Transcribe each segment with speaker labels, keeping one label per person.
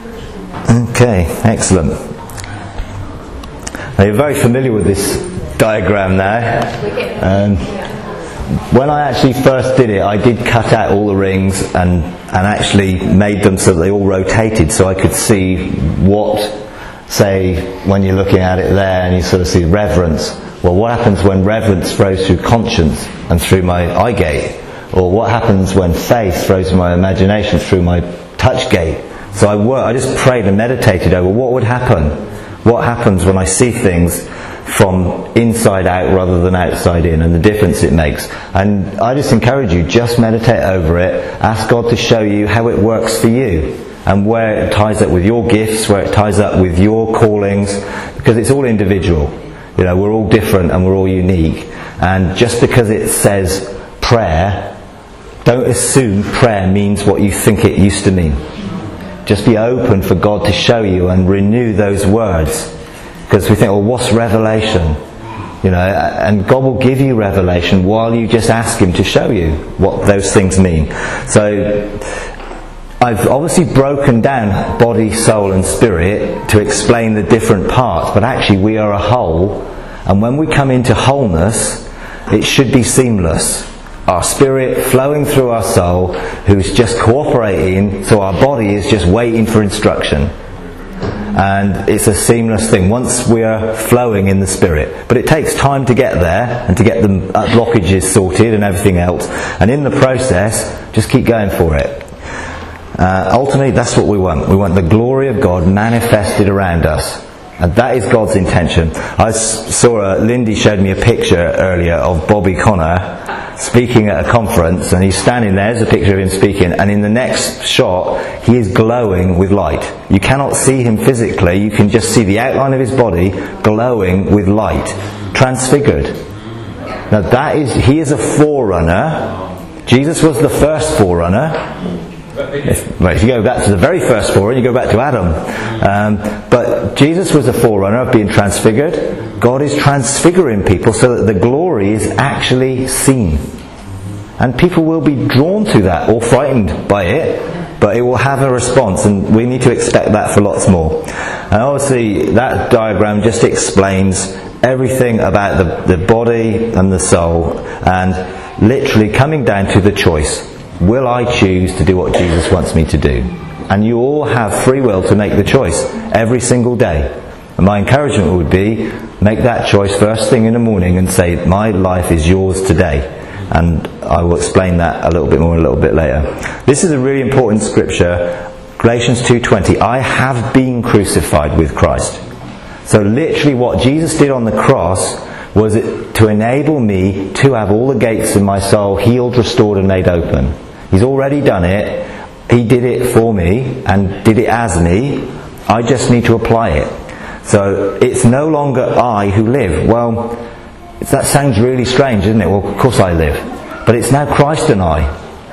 Speaker 1: Okay, excellent. Now, you're very familiar with this diagram now. When I actually first did it, I did cut out all the rings and actually made them so that they all rotated, so I could see what, say, when you're looking at it there and you sort of see reverence. Well, what happens when reverence flows through conscience and through my eye gate? Or what happens when faith flows through my imagination, through my touch gate? So I just prayed and meditated over what would happen. What happens when I see things from inside out rather than outside in, and the difference it makes. And I just encourage you, just meditate over it. Ask God to show you how it works for you, and where it ties up with your gifts, where it ties up with your callings, because it's all individual. You know, we're all different and we're all unique. And just because it says prayer, don't assume prayer means what you think it used to mean. Just be open for God to show you and renew those words. Because we think, well, what's revelation? You know, and God will give you revelation while you just ask Him to show you what those things mean. So I've obviously broken down body, soul and spirit to explain the different parts, but actually we are a whole, and when we come into wholeness, it should be seamless. Our spirit flowing through our soul, who's just cooperating, so our body is just waiting for instruction. And it's a seamless thing once we are flowing in the spirit. But it takes time to get there and to get the blockages sorted and everything else. And in the process, just keep going for it. Ultimately, that's what we want. We want the glory of God manifested around us. And that is God's intention. I saw Lindy showed me a picture earlier of Bobby Connor speaking at a conference, and he's standing there. There's a picture of him speaking, and in the next shot he is glowing with light. You cannot see him physically, you can just see the outline of his body glowing with light, transfigured. Now he is a forerunner. Jesus was the first forerunner. If you go back to the very first forerunner, you go back to Adam. But Jesus was a forerunner of being transfigured. God is transfiguring people so that the glory is actually seen. And people will be drawn to that or frightened by it, but it will have a response, and we need to expect that for lots more. And obviously that diagram just explains everything about the body and the soul, and literally coming down to the choice. Will I choose to do what Jesus wants me to do? And you all have free will to make the choice every single day. And my encouragement would be, make that choice first thing in the morning and say, my life is yours today. And I will explain that a little bit more a little bit later. This is a really important scripture, Galatians 2:20. I have been crucified with Christ. So literally what Jesus did on the cross was it to enable me to have all the gates in my soul healed, restored and made open. He's already done it. He did it for me and did it as me. I just need to apply it. So it's no longer I who live. Well, that sounds really strange, isn't it? Well, of course I live. But it's now Christ and I,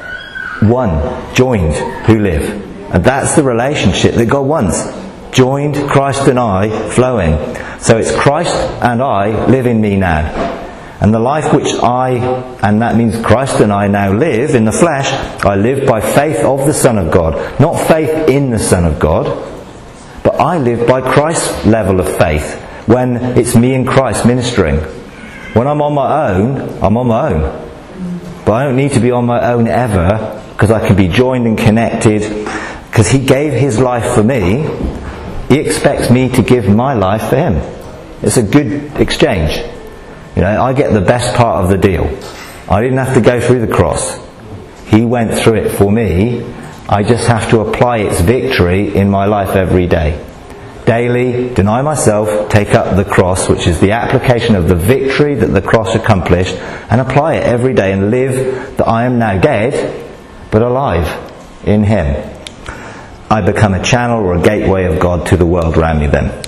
Speaker 1: one, joined, who live. And that's the relationship that God wants. Joined, Christ and I, flowing. So it's Christ and I live in me now. And the life which and that means Christ and I now live in the flesh, I live by faith of the Son of God. Not faith in the Son of God, but I live by Christ's level of faith, when it's me and Christ ministering. When I'm on my own, I'm on my own. But I don't need to be on my own ever, because I can be joined and connected, because He gave His life for me. He expects me to give my life for Him. It's a good exchange. You know, I get the best part of the deal. I didn't have to go through the cross. He went through it for me. I just have to apply its victory in my life every day. Daily, deny myself, take up the cross, which is the application of the victory that the cross accomplished, and apply it every day and live that I am now dead, but alive in Him. I become a channel or a gateway of God to the world around me then.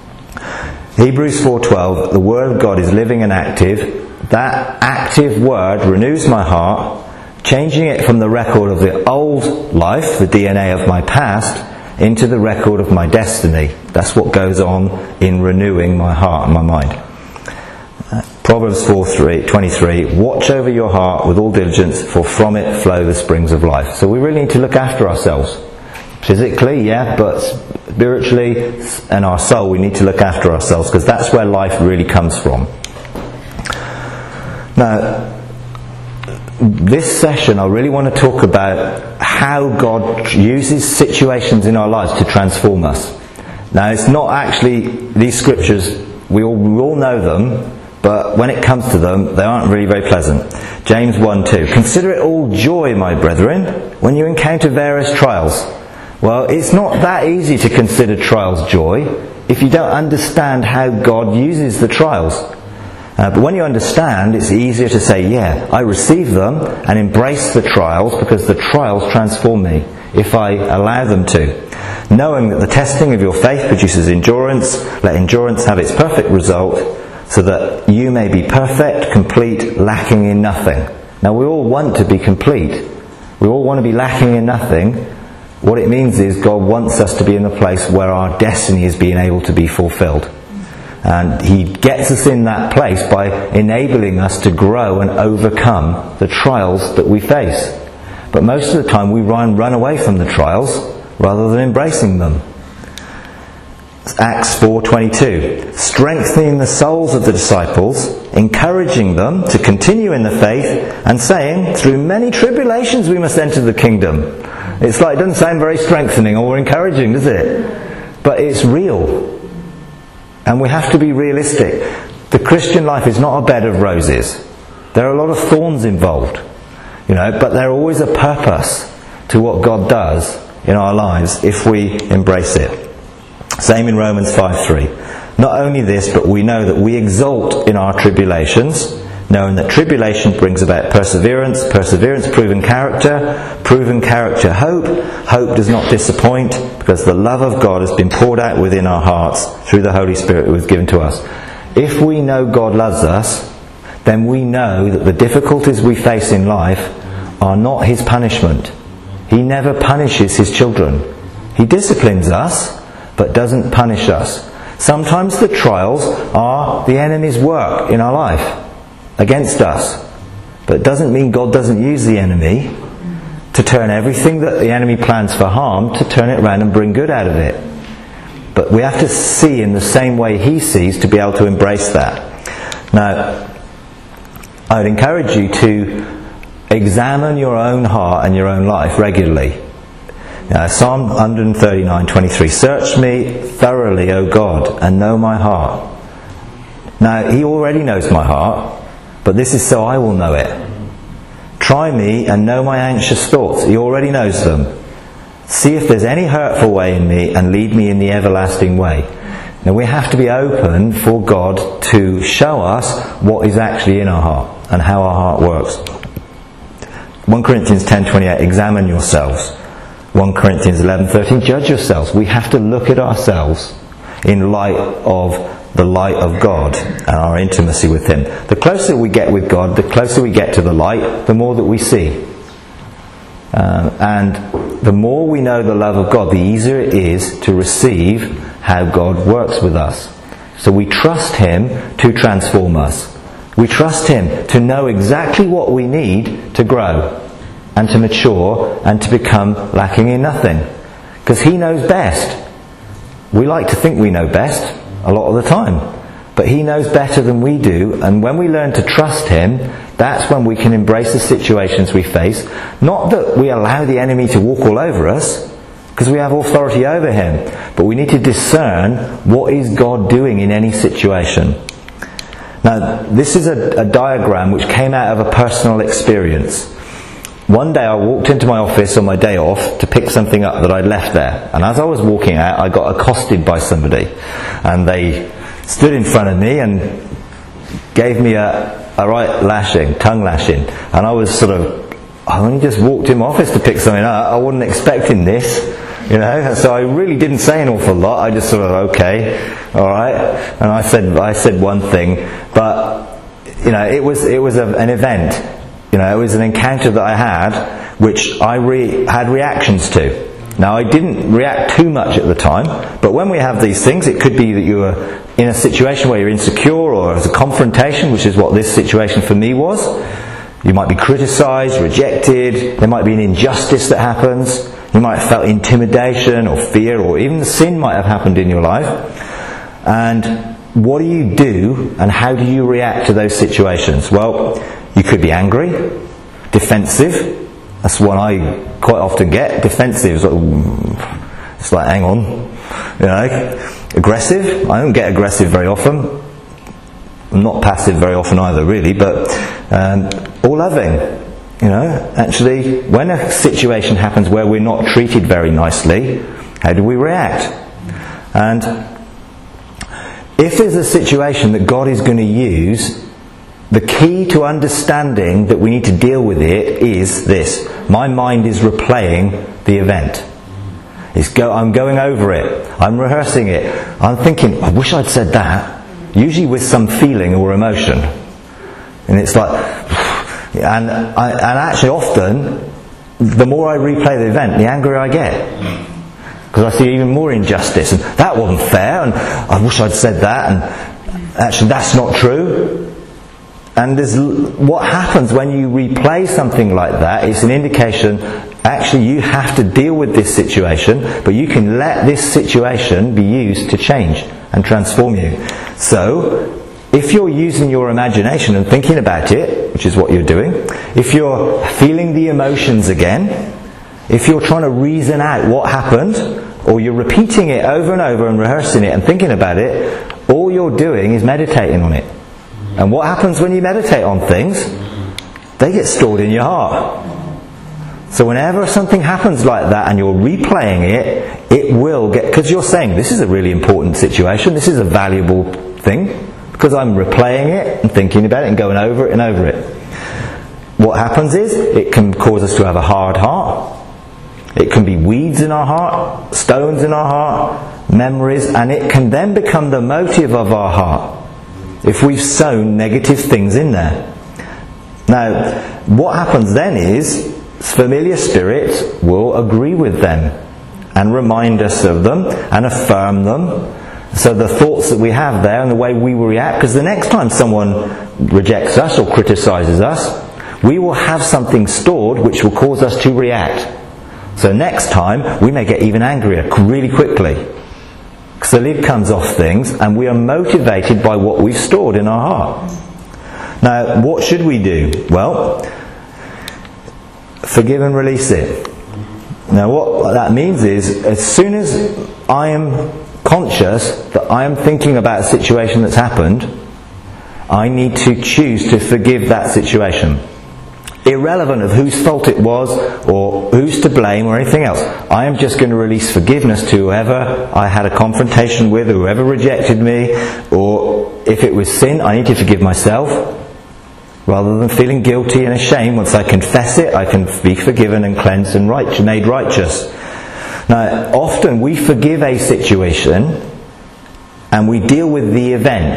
Speaker 1: Hebrews 4:12, the Word of God is living and active. That active Word renews my heart, changing it from the record of the old life, the DNA of my past, into the record of my destiny. That's what goes on in renewing my heart and my mind. Proverbs 4:23, watch over your heart with all diligence, for from it flow the springs of life. So we really need to look after ourselves. Physically, yeah, but spiritually and our soul, we need to look after ourselves, because that's where life really comes from. Now, this session I really want to talk about how God uses situations in our lives to transform us. Now, it's not actually these scriptures, we all know them, but when it comes to them, they aren't really very pleasant. James 1:2. Consider it all joy, my brethren, when you encounter various trials. Well, it's not that easy to consider trials joy if you don't understand how God uses the trials. But when you understand, it's easier to say, yeah, I receive them and embrace the trials, because the trials transform me if I allow them to. Knowing that the testing of your faith produces endurance, let endurance have its perfect result, so that you may be perfect, complete, lacking in nothing. Now, we all want to be complete. We all want to be lacking in nothing. What it means is God wants us to be in a place where our destiny is being able to be fulfilled. And He gets us in that place by enabling us to grow and overcome the trials that we face. But most of the time we run away from the trials rather than embracing them. Acts 4:22. Strengthening the souls of the disciples, encouraging them to continue in the faith, and saying, through many tribulations we must enter the kingdom. It's like, it doesn't sound very strengthening or encouraging, does it? But it's real. And we have to be realistic. The Christian life is not a bed of roses. There are a lot of thorns involved, but there's always a purpose to what God does in our lives if we embrace it. Same in Romans 5:3. Not only this, but we know that we exult in our tribulations, knowing that tribulation brings about perseverance, perseverance proven character hope, hope does not disappoint, because the love of God has been poured out within our hearts through the Holy Spirit who was given to us. If we know God loves us, then we know that the difficulties we face in life are not His punishment. He never punishes His children. He disciplines us, but doesn't punish us. Sometimes the trials are the enemy's work in our life against us. But it doesn't mean God doesn't use the enemy to turn everything that the enemy plans for harm, to turn it around and bring good out of it. But we have to see in the same way He sees to be able to embrace that. Now, I would encourage you to examine your own heart and your own life regularly. Psalm 139:23. Search me thoroughly, O God, and know my heart. Now, He already knows my heart, but this is so I will know it. Try me and know my anxious thoughts. He already knows them. See if there's any hurtful way in me, and lead me in the everlasting way. Now, we have to be open for God to show us what is actually in our heart and how our heart works. 1 Corinthians 10:28. Examine yourselves. 1 Corinthians 11:13. Judge yourselves. We have to look at ourselves in light of the light of God and our intimacy with Him. The closer we get with God, the closer we get to the light, the more that we see. And the more we know the love of God, the easier it is to receive how God works with us. So we trust Him to transform us. We trust Him to know exactly what we need to grow and to mature and to become lacking in nothing. Because He knows best. We like to think we know best a lot of the time, but He knows better than we do, and when we learn to trust Him, that's when we can embrace the situations we face. Not that we allow the enemy to walk all over us, because we have authority over him, but we need to discern what is God doing in any situation. Now, this is a diagram which came out of a personal experience. One day I walked into my office on my day off to pick something up that I'd left there. And as I was walking out, I got accosted by somebody. And they stood in front of me and gave me a right lashing, tongue lashing. And I was sort of, I only just walked in my office to pick something up. I wasn't expecting this, So I really didn't say an awful lot. I just sort of, okay, all right. And I said one thing. But, it was an event. It was an encounter that I had, which I had reactions to. Now, I didn't react too much at the time, but when we have these things, it could be that you are in a situation where you're insecure, or as a confrontation, which is what this situation for me was. You might be criticised, rejected, there might be an injustice that happens. You might have felt intimidation or fear, or even sin might have happened in your life. And what do you do, and how do you react to those situations? Well, you could be angry, defensive. That's one I quite often get. Defensive. It's like, hang on. Aggressive. I don't get aggressive very often. I'm not passive very often either, really. But or loving. Actually, when a situation happens where we're not treated very nicely, how do we react? And if there's a situation that God is going to use, the key to understanding that we need to deal with it is this. My mind is replaying the event. I'm going over it. I'm rehearsing it. I'm thinking, I wish I'd said that. Usually with some feeling or emotion. And it's like, and actually often, the more I replay the event, the angrier I get. Because I see even more injustice. And that wasn't fair. And I wish I'd said that. And actually that's not true. And what happens when you replay something like that, it's an indication, actually you have to deal with this situation, but you can let this situation be used to change and transform you. So, if you're using your imagination and thinking about it, which is what you're doing, if you're feeling the emotions again, if you're trying to reason out what happened, or you're repeating it over and over and rehearsing it and thinking about it, all you're doing is meditating on it. And what happens when you meditate on things? They get stored in your heart. So whenever something happens like that and you're replaying it, it will get... Because you're saying, this is a really important situation, this is a valuable thing, because I'm replaying it and thinking about it and going over it and over it. What happens is, it can cause us to have a hard heart. It can be weeds in our heart, stones in our heart, memories, and it can then become the motive of our heart if we've sown negative things in there. Now, what happens then is, familiar spirits will agree with them and remind us of them and affirm them. So the thoughts that we have there and the way we will react, because the next time someone rejects us or criticises us, we will have something stored which will cause us to react. So next time we may get even angrier really quickly, because the lid comes off things and we are motivated by what we've stored in our heart. Now, what should we do? Well, forgive and release it. Now what that means is, as soon as I am conscious that I am thinking about a situation that's happened, I need to choose to forgive that situation. Irrelevant of whose fault it was, or who's to blame, or anything else. I am just going to release forgiveness to whoever I had a confrontation with, or whoever rejected me, or if it was sin, I need to forgive myself, rather than feeling guilty and ashamed. Once I confess it, I can be forgiven and cleansed and made righteous. Now, often we forgive a situation and we deal with the event.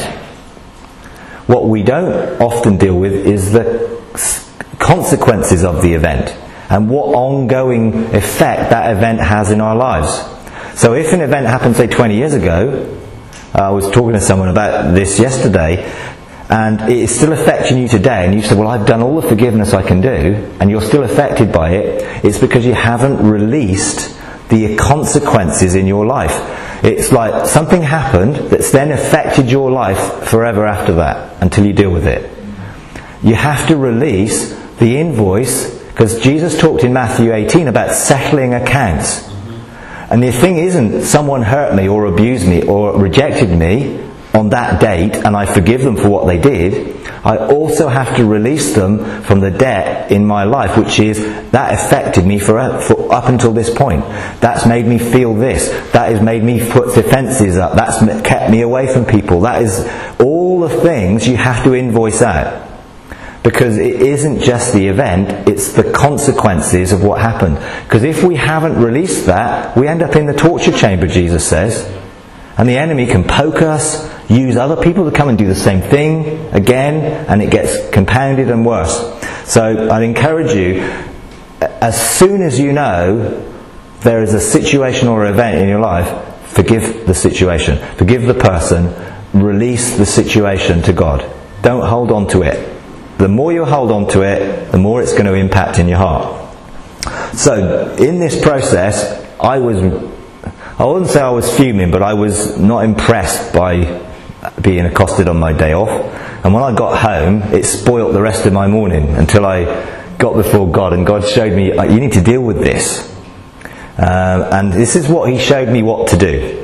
Speaker 1: What we don't often deal with is the consequences of the event and what ongoing effect that event has in our lives. So if an event happened, say 20 years ago, I was talking to someone about this yesterday, and it is still affecting you today, and you say, well, I've done all the forgiveness I can do, and you're still affected by it, it's because you haven't released the consequences in your life. It's like something happened that's then affected your life forever after that, until you deal with it. You have to release the invoice, because Jesus talked in Matthew 18 about settling accounts. And the thing isn't someone hurt me or abused me or rejected me on that date and I forgive them for what they did. I also have to release them from the debt in my life, which is, that affected me for up until this point. That's made me feel this. That has made me put defences up. That's kept me away from people. That is all the things you have to invoice out. Because it isn't just the event, it's the consequences of what happened. Because if we haven't released that, we end up in the torture chamber, Jesus says. And the enemy can poke us, use other people to come and do the same thing again, and it gets compounded and worse. So I'd encourage you, as soon as you know there is a situation or event in your life, forgive the situation, forgive the person, release the situation to God. Don't hold on to it. The more you hold on to it, the more it's going to impact in your heart. So, in this process, I wouldn't say I was fuming, but I was not impressed by being accosted on my day off. And when I got home, it spoilt the rest of my morning until I got before God, and God showed me, you need to deal with this. And this is what He showed me what to do.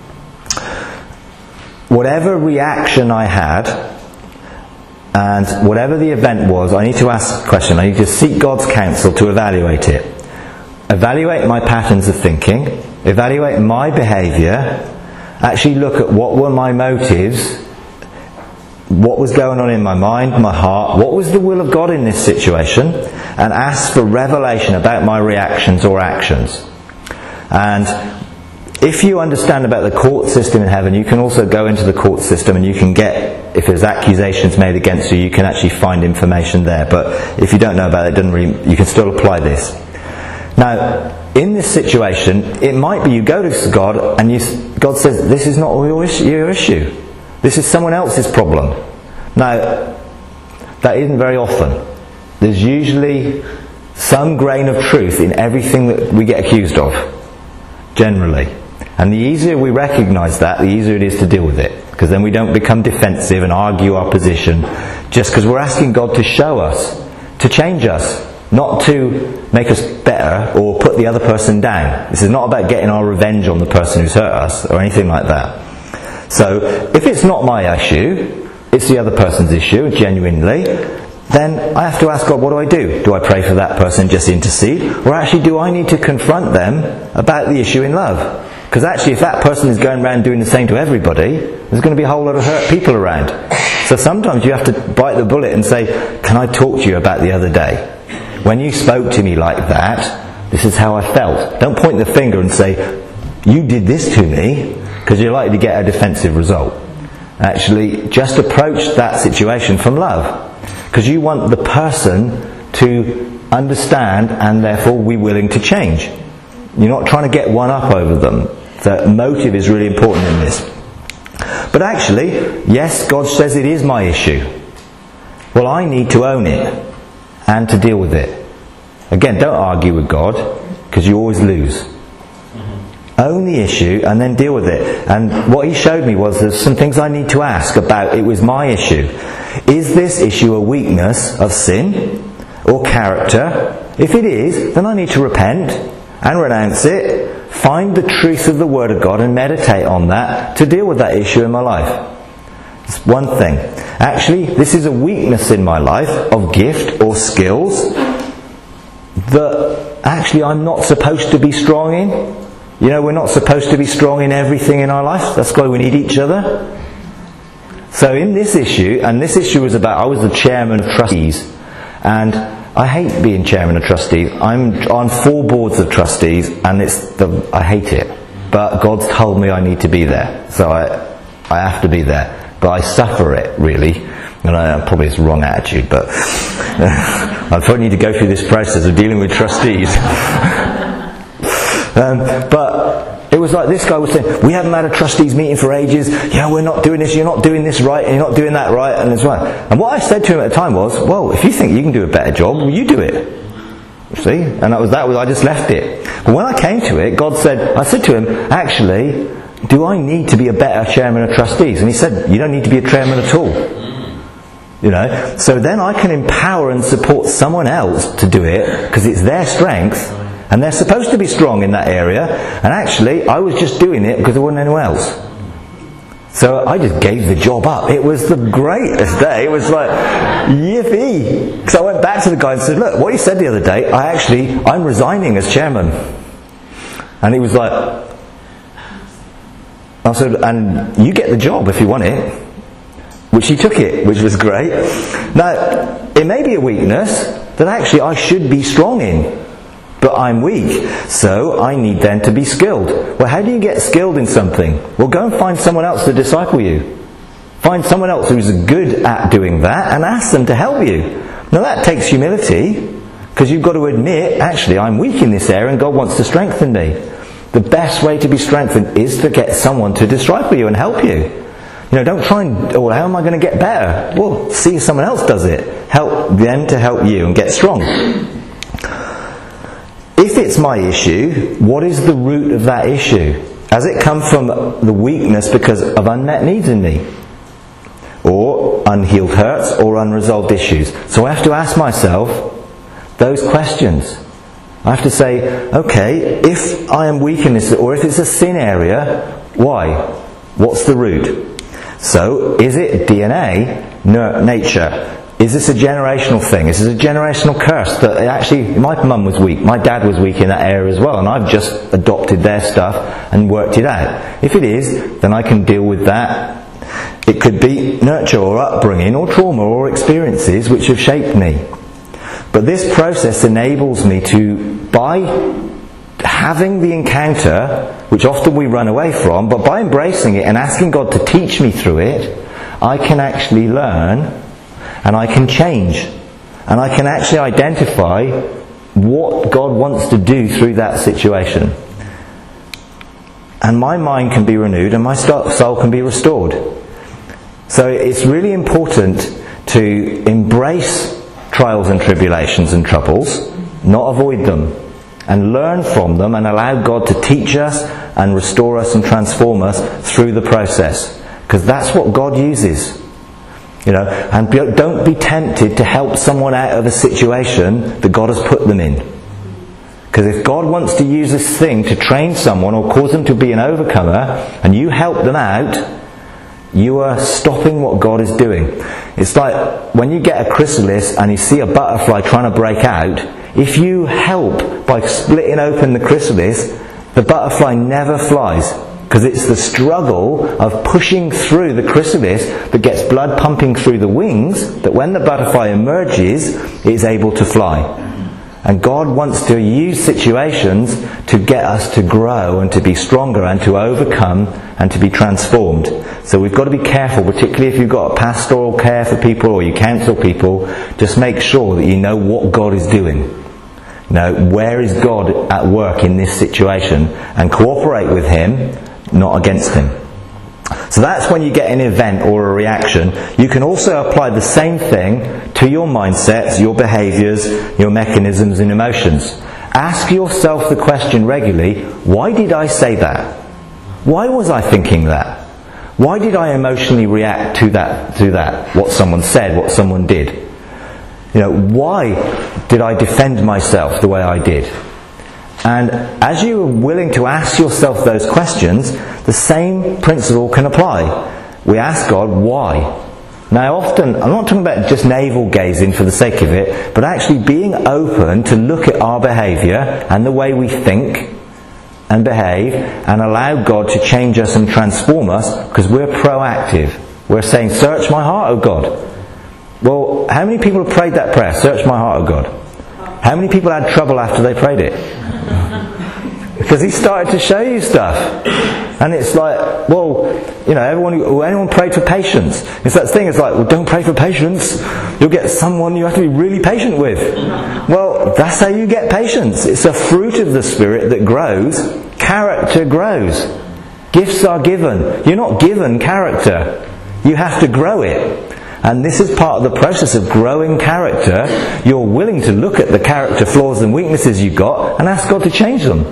Speaker 1: Whatever reaction I had, and whatever the event was, I need to ask a question. I need to seek God's counsel to evaluate it. Evaluate my patterns of thinking, evaluate my behaviour, actually look at what were my motives, what was going on in my mind, my heart, what was the will of God in this situation, and ask for revelation about my reactions or actions. And if you understand about the court system in heaven, you can also go into the court system and you can get, if there's accusations made against you, you can actually find information there. But if you don't know about it, you can still apply this. Now, in this situation, it might be you go to God and God says, this is not your issue. This is someone else's problem. Now, that isn't very often. There's usually some grain of truth in everything that we get accused of, generally. And the easier we recognise that, the easier it is to deal with it. Because then we don't become defensive and argue our position just because we're asking God to show us, to change us, not to make us better or put the other person down. This is not about getting our revenge on the person who's hurt us or anything like that. So, if it's not my issue, it's the other person's issue, genuinely, then I have to ask God, what do I do? Do I pray for that person, just intercede? Or actually, do I need to confront them about the issue in love? Because actually, if that person is going around doing the same to everybody, there's going to be a whole lot of hurt people around. So sometimes you have to bite the bullet and say, can I talk to you about the other day? When you spoke to me like that, this is how I felt. Don't point the finger and say, you did this to me, because you're likely to get a defensive result. Actually, just approach that situation from love. Because you want the person to understand and therefore be willing to change. You're not trying to get one up over them. The motive is really important in this. But actually, yes, God says it is my issue. Well, I need to own it and to deal with it. Again, don't argue with God, because you always lose. Own the issue and then deal with it. And what He showed me was there's some things I need to ask about. It was my issue. Is this issue a weakness of sin or character? If it is, then I need to repent and renounce it, find the truth of the Word of God and meditate on that to deal with that issue in my life. It's one thing. Actually, this is a weakness in my life of gift or skills that actually I'm not supposed to be strong in. You know, we're not supposed to be strong in everything in our life. That's why we need each other. So in this issue, and this issue was about, I was the chairman of trustees, and I hate being chairman of trustees. I'm on 4 boards of trustees, and I hate it. But God's told me I need to be there, so I have to be there. But I suffer it, really. And probably it's the wrong attitude, but I probably need to go through this process of dealing with trustees. But it was like this guy was saying, we haven't had a trustees meeting for ages, we're not doing this, you're not doing this right, and you're not doing that right, and as well. And what I said to him at the time was, well, if you think you can do a better job, well, you do it. See? And that was I just left it. But when I came to it, I said to him, actually, do I need to be a better chairman of trustees? And he said, you don't need to be a chairman at all. You know? So then I can empower and support someone else to do it, because it's their strength, and they're supposed to be strong in that area, and actually I was just doing it because there wasn't anyone else. So I just gave the job up. It was the greatest day. It was like, yippee! Because I went back to the guy and said, look, what you said the other day, I'm resigning as chairman. And he was like, I said, and you get the job if you want it. Which he took it, which was great. Now, it may be a weakness that actually I should be strong in. But I'm weak, so I need then to be skilled. Well, how do you get skilled in something? Well, go and find someone else to disciple you. Find someone else who's good at doing that and ask them to help you. Now that takes humility, because you've got to admit, actually, I'm weak in this area and God wants to strengthen me. The best way to be strengthened is to get someone to disciple you and help you. You know, don't try and, how am I going to get better? Well, see if someone else does it. Help them to help you and get strong. if it's my issue, what is the root of that issue? Has it come from the weakness because of unmet needs in me? Or unhealed hurts or unresolved issues? So I have to ask myself those questions. I have to say, okay, if I am weak in this, or if it's a sin area, why? What's the root? So, is it DNA, nature? Is this a generational thing? Is this a generational curse? That actually, my mum was weak, my dad was weak in that area as well, and I've just adopted their stuff and worked it out. If it is, then I can deal with that. It could be nurture or upbringing or trauma or experiences which have shaped me. But this process enables me to, by having the encounter, which often we run away from, but by embracing it and asking God to teach me through it, I can actually learn and I can change. And I can actually identify what God wants to do through that situation. And my mind can be renewed and my soul can be restored. So it's really important to embrace trials and tribulations and troubles, not avoid them, and learn from them and allow God to teach us and restore us and transform us through the process. Because that's what God uses. And don't be tempted to help someone out of a situation that God has put them in. Because if God wants to use this thing to train someone or cause them to be an overcomer, and you help them out, you are stopping what God is doing. It's like when you get a chrysalis and you see a butterfly trying to break out, if you help by splitting open the chrysalis, the butterfly never flies. Because it's the struggle of pushing through the chrysalis that gets blood pumping through the wings, that when the butterfly emerges, it is able to fly. And God wants to use situations to get us to grow and to be stronger and to overcome and to be transformed. So we've got to be careful, particularly if you've got pastoral care for people or you counsel people, just make sure that you know what God is doing. Where is God at work in this situation? And cooperate with Him, not against Him. So that's when you get an event or a reaction. You can also apply the same thing to your mindsets, your behaviours, your mechanisms and emotions. Ask yourself the question regularly, why did I say that? Why was I thinking that? Why did I emotionally react to that? What someone said, what someone did? Why did I defend myself the way I did? And as you are willing to ask yourself those questions, the same principle can apply. We ask God, why? Now often, I'm not talking about just navel gazing for the sake of it, but actually being open to look at our behaviour and the way we think and behave and allow God to change us and transform us, because we're proactive. We're saying, search my heart, O God. Well, how many people have prayed that prayer, search my heart, O God? How many people had trouble after they prayed it? Because He started to show you stuff. And it's like, well, anyone prayed for patience. It's that thing, it's like, well, don't pray for patience. You'll get someone you have to be really patient with. Well, that's how you get patience. It's a fruit of the Spirit that grows. Character grows. Gifts are given. You're not given character. You have to grow it. And this is part of the process of growing character. You're willing to look at the character flaws and weaknesses you've got and ask God to change them.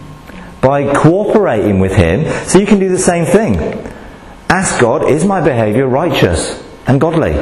Speaker 1: By cooperating with Him, so you can do the same thing. Ask God, is my behaviour righteous and godly?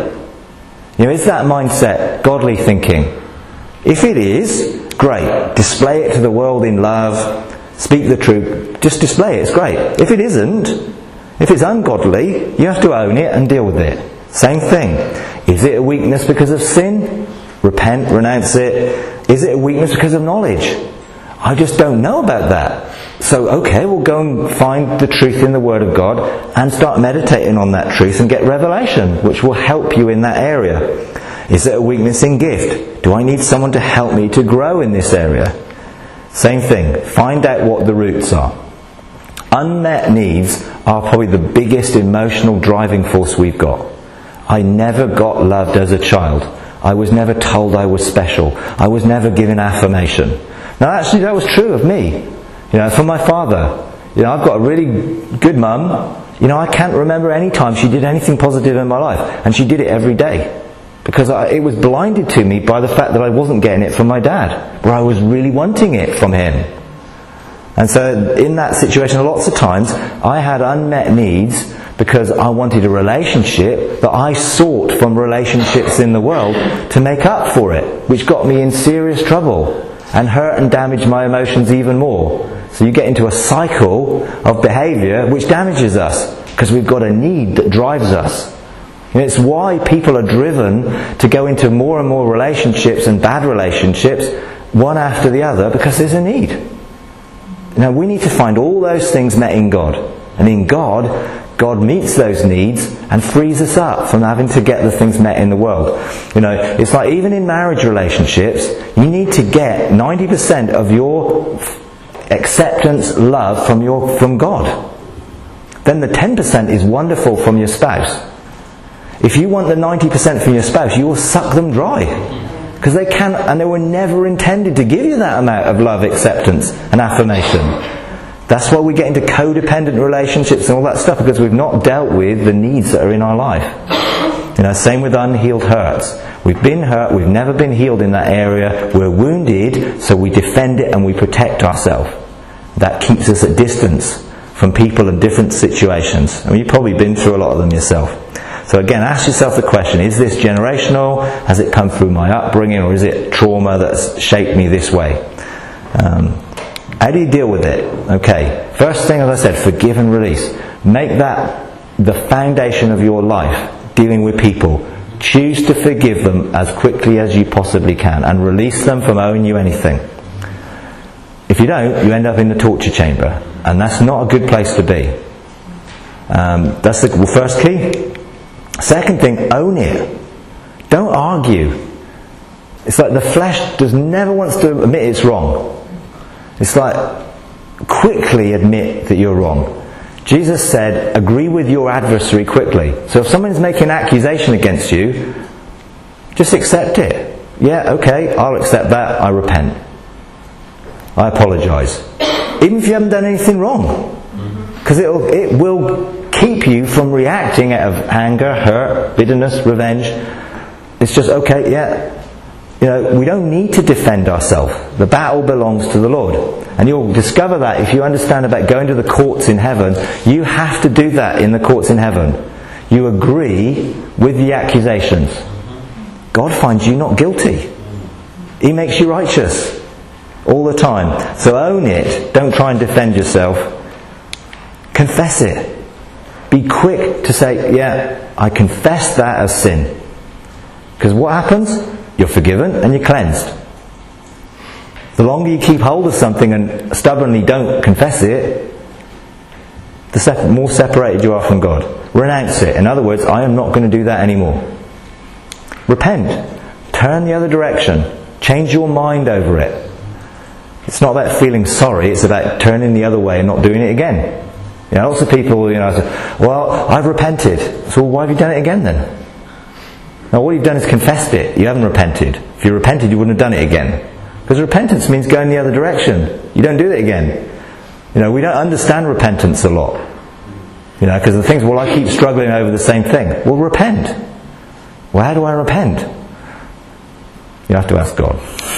Speaker 1: Is that mindset godly thinking? If it is, great. Display it to the world in love. Speak the truth. Just display it, it's great. If it isn't, if it's ungodly, you have to own it and deal with it. Same thing. Is it a weakness because of sin? Repent, renounce it. Is it a weakness because of knowledge? I just don't know about that. So, okay, we'll go and find the truth in the Word of God and start meditating on that truth and get revelation, which will help you in that area. Is it a weakness in gift? Do I need someone to help me to grow in this area? Same thing. Find out what the roots are. Unmet needs are probably the biggest emotional driving force we've got. I never got loved as a child. I was never told I was special. I was never given affirmation. Now actually that was true of me. From my father. I've got a really good mum. I can't remember any time she did anything positive in my life. And she did it every day. Because it was blinded to me by the fact that I wasn't getting it from my dad, where I was really wanting it from him. And so in that situation, lots of times, I had unmet needs because I wanted a relationship that I sought from relationships in the world to make up for it, which got me in serious trouble and hurt and damaged my emotions even more. So you get into a cycle of behaviour which damages us because we've got a need that drives us. And it's why people are driven to go into more and more relationships and bad relationships, one after the other, because there's a need. Now we need to find all those things met in God. And in God, God meets those needs and frees us up from having to get the things met in the world. You know, it's like even in marriage relationships, you need to get 90% of your acceptance, love from God. Then the 10% is wonderful from your spouse. If you want the 90% from your spouse, you will suck them dry. Because they can, and they were never intended to give you that amount of love, acceptance and affirmation. That's why we get into codependent relationships and all that stuff, because we've not dealt with the needs that are in our life. You know, same with unhealed hurts. We've been hurt, we've never been healed in that area, we're wounded, so we defend it and we protect ourselves. That keeps us at distance from people in different situations. I mean, you've probably been through a lot of them yourself. So again, ask yourself the question, is this generational? Has it come through my upbringing? Or is it trauma that's shaped me this way? How do you deal with it? Okay, first thing, as I said, forgive and release. Make that the foundation of your life, dealing with people. Choose to forgive them as quickly as you possibly can and release them from owing you anything. If you don't, you end up in the torture chamber. And that's not a good place to be. That's the first key. Second thing, own it. Don't argue. It's like the flesh never wants to admit it's wrong. It's like, quickly admit that you're wrong. Jesus said, agree with your adversary quickly. So if someone's making an accusation against you, just accept it. Yeah, okay, I'll accept that. I repent. I apologise. Even if you haven't done anything wrong. Because it will keep you from reacting out of anger, hurt, bitterness, revenge. It's just, okay, yeah. You know, we don't need to defend ourselves. The battle belongs to the Lord. And you'll discover that if you understand about going to the courts in heaven, you have to do that in the courts in heaven. You agree with the accusations. God finds you not guilty. He makes you righteous all the time. So own it. Don't try and defend yourself. Confess it. Be quick to say, yeah, I confess that as sin. Because what happens? You're forgiven and you're cleansed. The longer you keep hold of something and stubbornly don't confess it, the more separated you are from God. Renounce it. In other words, I am not going to do that anymore. Repent. Turn the other direction. Change your mind over it. It's not about feeling sorry, it's about turning the other way and not doing it again. You know, lots of people, say, well, I've repented. So why have you done it again then? Now all you've done is confessed it. You haven't repented. If you repented, you wouldn't have done it again. Because repentance means going the other direction. You don't do it again. We don't understand repentance a lot. Because the things, well, I keep struggling over the same thing. Well, repent. Well, how do I repent? You have to ask God.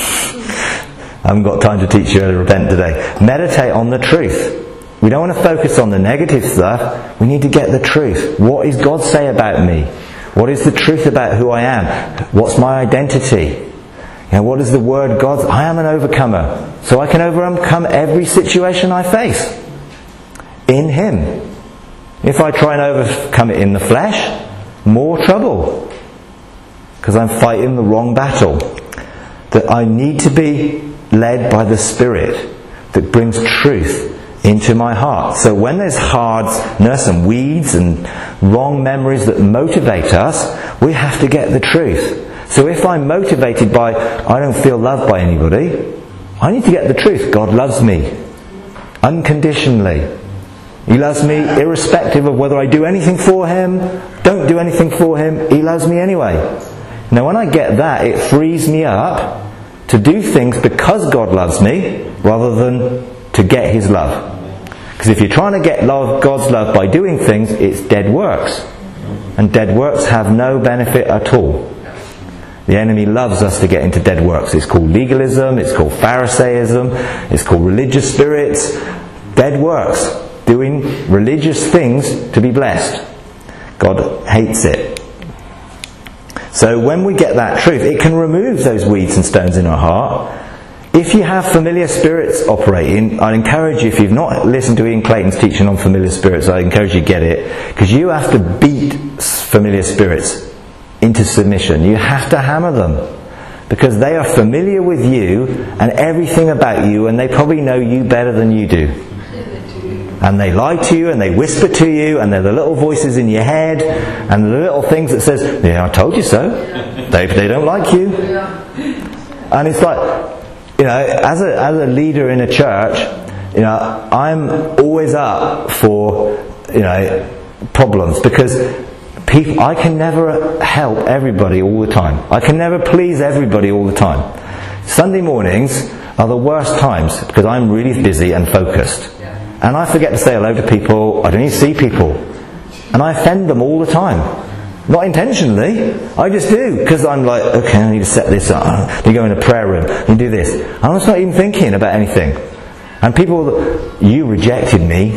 Speaker 1: I haven't got time to teach you how to repent today. Meditate on the truth. We don't want to focus on the negative stuff. We need to get the truth. What does God say about me? What is the truth about who I am? What's my identity? What is the word God? I am an overcomer. So I can overcome every situation I face. In Him. If I try and overcome it in the flesh, more trouble. Because I'm fighting the wrong battle. That I need to be led by the Spirit that brings truth into my heart. So when there's hardness and weeds and wrong memories that motivate us, we have to get the truth. So if I'm motivated by, I don't feel loved by anybody, I need to get the truth. God loves me unconditionally. He loves me irrespective of whether I do anything for Him, don't do anything for Him. He loves me anyway. Now when I get that, it frees me up to do things because God loves me rather than to get His love. Because if you're trying to get God's love by doing things, it's dead works. And dead works have no benefit at all. The enemy loves us to get into dead works. It's called legalism, it's called Pharisaism, it's called religious spirits. Dead works. Doing religious things to be blessed. God hates it. So when we get that truth, it can remove those weeds and stones in our heart. If you have familiar spirits operating, I'd encourage you, if you've not listened to Ian Clayton's teaching on familiar spirits, I encourage you to get it. Because you have to beat familiar spirits into submission. You have to hammer them. Because they are familiar with you and everything about you, and they probably know you better than you do. And they lie to you, and they whisper to you, and they're the little voices in your head, and the little things that says, yeah, I told you so. They don't like you. And it's like, you know, as a leader in a church, you know, I'm always up for, you know, problems, because I can never help everybody all the time. I can never please everybody all the time. Sunday mornings are the worst times, because I'm really busy and focused. And I forget to say hello to people, I don't even see people. And I offend them all the time. Not intentionally, I just do. Because I'm like, okay, I need to set this up. You go in a prayer room, you do this. I'm just not even thinking about anything. And people, you rejected me.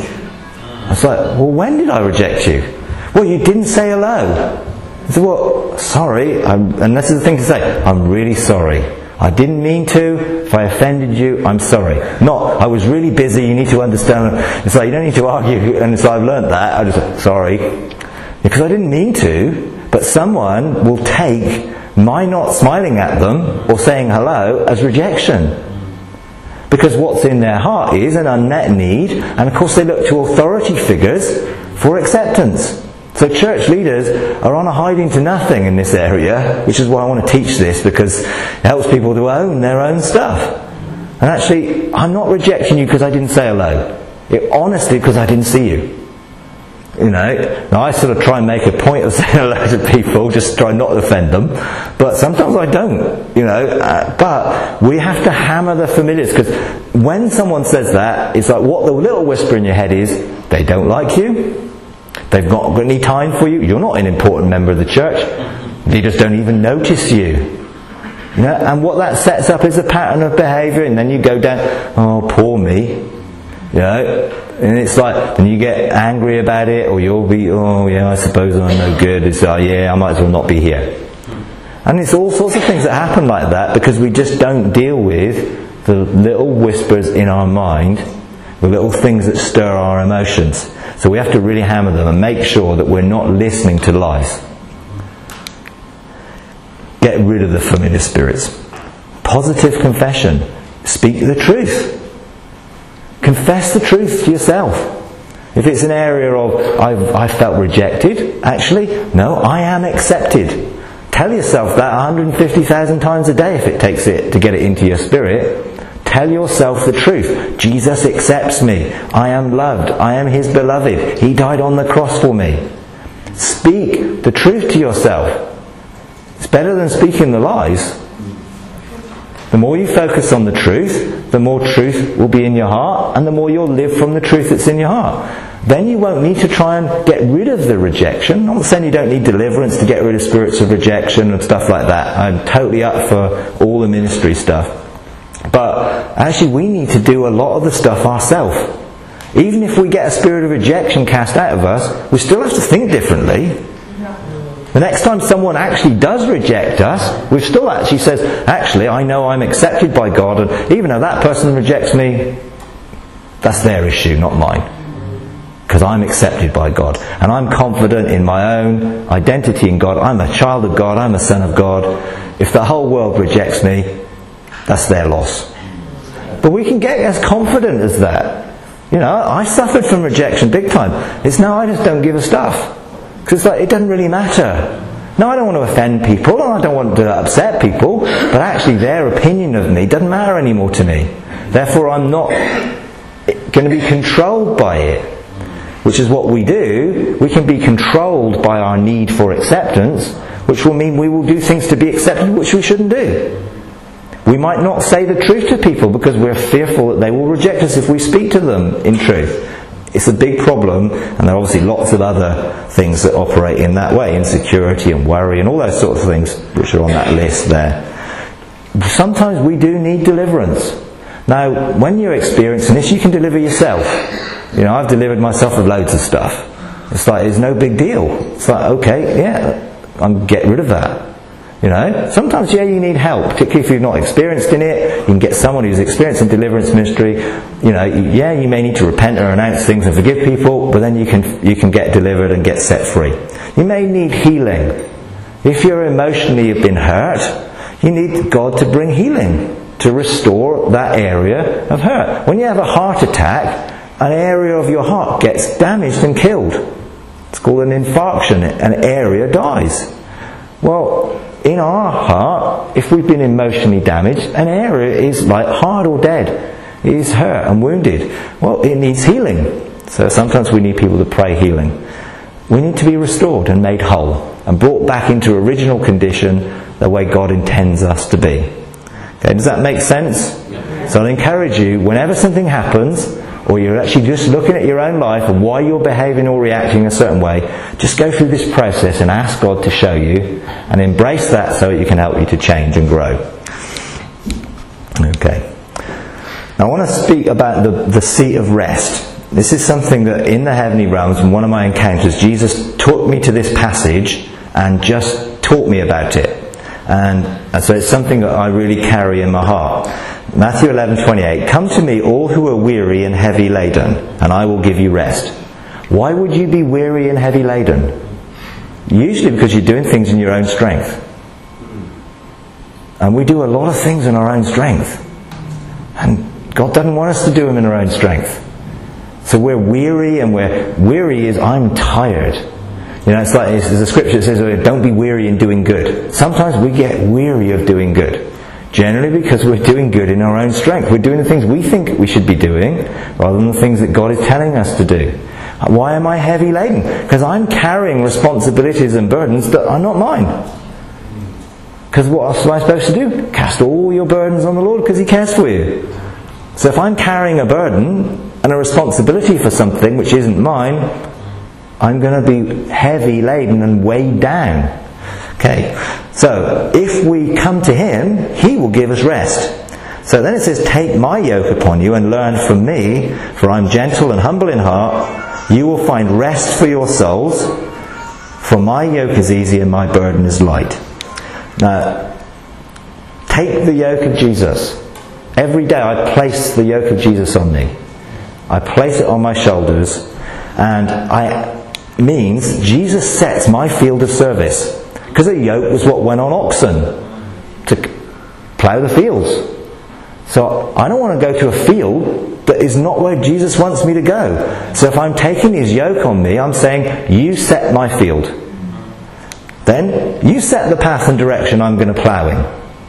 Speaker 1: I was like, well, when did I reject you? Well, you didn't say hello. I said, well, sorry. And this is the thing to say. I'm really sorry. I didn't mean to. If I offended you, I'm sorry. Not, I was really busy, you need to understand. It's like, you don't need to argue. And so I've learned that. I just like, sorry. Because I didn't mean to. But someone will take my not smiling at them or saying hello as rejection. Because what's in their heart is an unmet need. And of course they look to authority figures for acceptance. So church leaders are on a hiding to nothing in this area, which is why I want to teach this, because it helps people to own their own stuff. And actually, I'm not rejecting you because I didn't say hello. Honestly, because I didn't see you. You know, now I sort of try and make a point of saying hello to people, just try not to offend them. But sometimes I don't, you know. But we have to hammer the familiars, because when someone says that, it's like what the little whisper in your head is, they don't like you. They've not got any time for you. You're not an important member of the church. They just don't even notice you. You know, and what that sets up is a pattern of behaviour, and then you go down, oh, poor me. You know, and it's like, and you get angry about it, or you'll be, oh yeah, I suppose I'm no good. It's like, yeah, I might as well not be here. And it's all sorts of things that happen like that, because we just don't deal with the little whispers in our mind, the little things that stir our emotions. So we have to really hammer them and make sure that we're not listening to lies. Get rid of the familiar spirits. Positive confession. Speak the truth. Confess the truth to yourself. If it's an area of, I felt rejected, actually, no, I am accepted. Tell yourself that 150,000 times a day if it takes it to get it into your spirit. Tell yourself the truth. Jesus accepts me. I am loved. I am His beloved. He died on the cross for me. Speak the truth to yourself. It's better than speaking the lies. The more you focus on the truth, the more truth will be in your heart, and the more you'll live from the truth that's in your heart. Then you won't need to try and get rid of the rejection. I'm not saying you don't need deliverance to get rid of spirits of rejection and stuff like that. I'm totally up for all the ministry stuff. But actually we need to do a lot of the stuff ourselves. Even if we get a spirit of rejection cast out of us, we still have to think differently. The next time someone actually does reject us, we still actually says, actually I know I'm accepted by God, and even though that person rejects me, that's their issue, not mine. Because I'm accepted by God. And I'm confident in my own identity in God. I'm a child of God, I'm a son of God. If the whole world rejects me, that's their loss. But we can get as confident as that. You know, I suffered from rejection big time. It's now I just don't give a stuff. Because it's like, it doesn't really matter. No, I don't want to offend people, and I don't want to upset people, but actually their opinion of me doesn't matter anymore to me. Therefore I'm not going to be controlled by it. Which is what we do. We can be controlled by our need for acceptance, which will mean we will do things to be accepted which we shouldn't do. We might not say the truth to people because we're fearful that they will reject us if we speak to them in truth. It's a big problem, and there are obviously lots of other things that operate in that way, insecurity and worry and all those sorts of things which are on that list there. Sometimes we do need deliverance. Now, when you're experiencing this, you can deliver yourself. You know, I've delivered myself of loads of stuff. It's like, it's no big deal. It's like, okay, yeah, I'm get rid of that. You know, sometimes, yeah, you need help, particularly if you've not experienced in it. You can get someone who's experienced in deliverance ministry. You know, yeah, you may need to repent or renounce things and forgive people, but then you can get delivered and get set free. You may need healing. If you're emotionally have been hurt, you need God to bring healing, to restore that area of hurt. When you have a heart attack, an area of your heart gets damaged and killed. It's called an infarction. An area dies. Well, in our heart, if we've been emotionally damaged, an area is like hard or dead. It is hurt and wounded. Well, it needs healing. So sometimes we need people to pray healing. We need to be restored and made whole and brought back into original condition the way God intends us to be. Okay, does that make sense? So I'd encourage you, whenever something happens, or you're actually just looking at your own life and why you're behaving or reacting a certain way, just go through this process and ask God to show you and embrace that so it can help you to change and grow. Okay. Now I want to speak about the seat of rest. This is something that in the heavenly realms, in one of my encounters, Jesus took me to this passage and just taught me about it. And so it's something that I really carry in my heart. Matthew 11:28, "Come to me, all who are weary and heavy laden, and I will give you rest." Why would you be weary and heavy laden? Usually because you're doing things in your own strength. And we do a lot of things in our own strength. And God doesn't want us to do them in our own strength. So we're weary, and weary is I'm tired. You know, it's like there's a scripture that says, don't be weary in doing good. Sometimes we get weary of doing good. Generally because we're doing good in our own strength. We're doing the things we think we should be doing rather than the things that God is telling us to do. Why am I heavy laden? Because I'm carrying responsibilities and burdens that are not mine. Because what else am I supposed to do? Cast all your burdens on the Lord because He cares for you. So if I'm carrying a burden and a responsibility for something which isn't mine, I'm going to be heavy laden and weighed down. Okay, so if we come to Him, He will give us rest. So then it says, "Take my yoke upon you and learn from me, for I'm gentle and humble in heart. You will find rest for your souls, for my yoke is easy and my burden is light." Now, take the yoke of Jesus. Every day I place the yoke of Jesus on me. I place it on my shoulders, and means Jesus sets my field of service. Because a yoke was what went on oxen to plough the fields. So I don't want to go to a field that is not where Jesus wants me to go. So if I'm taking His yoke on me, I'm saying, you set my field. Then you set the path and direction I'm going to plough in.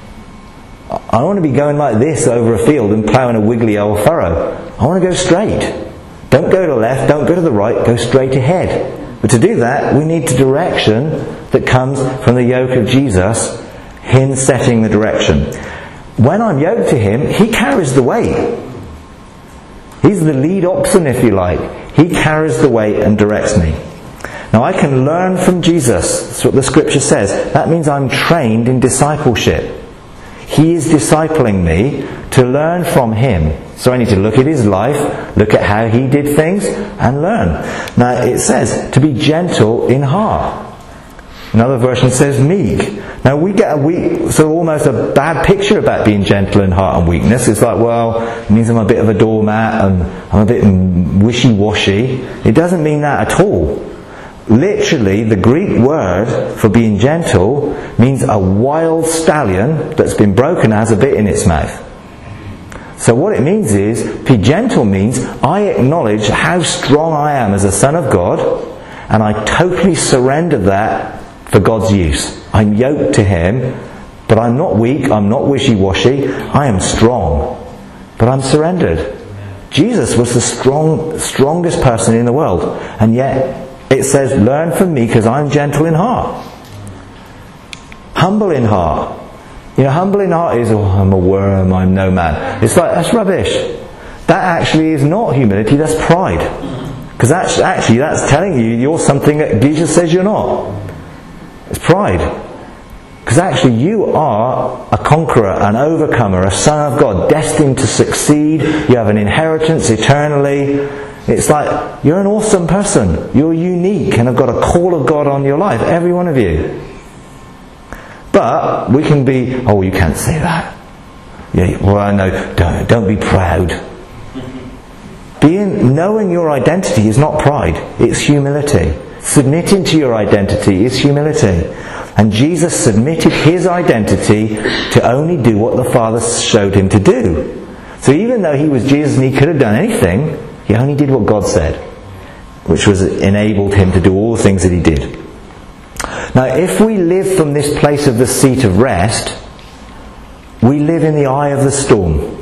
Speaker 1: I don't want to be going like this over a field and ploughing a wiggly old furrow. I want to go straight. Don't go to the left, don't go to the right, go straight ahead. But to do that, we need the direction that comes from the yoke of Jesus, Him setting the direction. When I'm yoked to Him, He carries the weight. He's the lead oxen, if you like. He carries the weight and directs me. Now I can learn from Jesus. That's what the scripture says. That means I'm trained in discipleship. He is discipling me to learn from Him. So I need to look at His life, look at how He did things, and learn. Now it says to be gentle in heart. Another version says meek. Now we get almost a bad picture about being gentle in heart and weakness. It's like, well, it means I'm a bit of a doormat and I'm a bit wishy-washy. It doesn't mean that at all. Literally, the Greek word for being gentle means a wild stallion that's been broken has a bit in its mouth. So what it means is, be gentle means I acknowledge how strong I am as a son of God, and I totally surrender that for God's use. I'm yoked to Him, but I'm not weak, I'm not wishy-washy, I am strong, but I'm surrendered. Jesus was the strongest person in the world, and yet it says, learn from me because I'm gentle in heart. Humble in heart. You know, humble in heart is, I'm a worm, I'm no man. It's like, that's rubbish. That actually is not humility, that's pride. Because actually that's telling you you're something that Jesus says you're not. It's pride. Because actually you are a conqueror, an overcomer, a son of God, destined to succeed. You have an inheritance eternally. It's like you're an awesome person. You're unique and have got a call of God on your life, every one of you. But we can be, oh, you can't say that. Yeah, well, I know, don't be proud. Knowing your identity is not pride, it's humility. Submitting to your identity is humility. And Jesus submitted his identity to only do what the Father showed him to do. So even though he was Jesus and he could have done anything, he only did what God said, which was enabled him to do all the things that he did. Now, if we live from this place of the seat of rest, we live in the eye of the storm.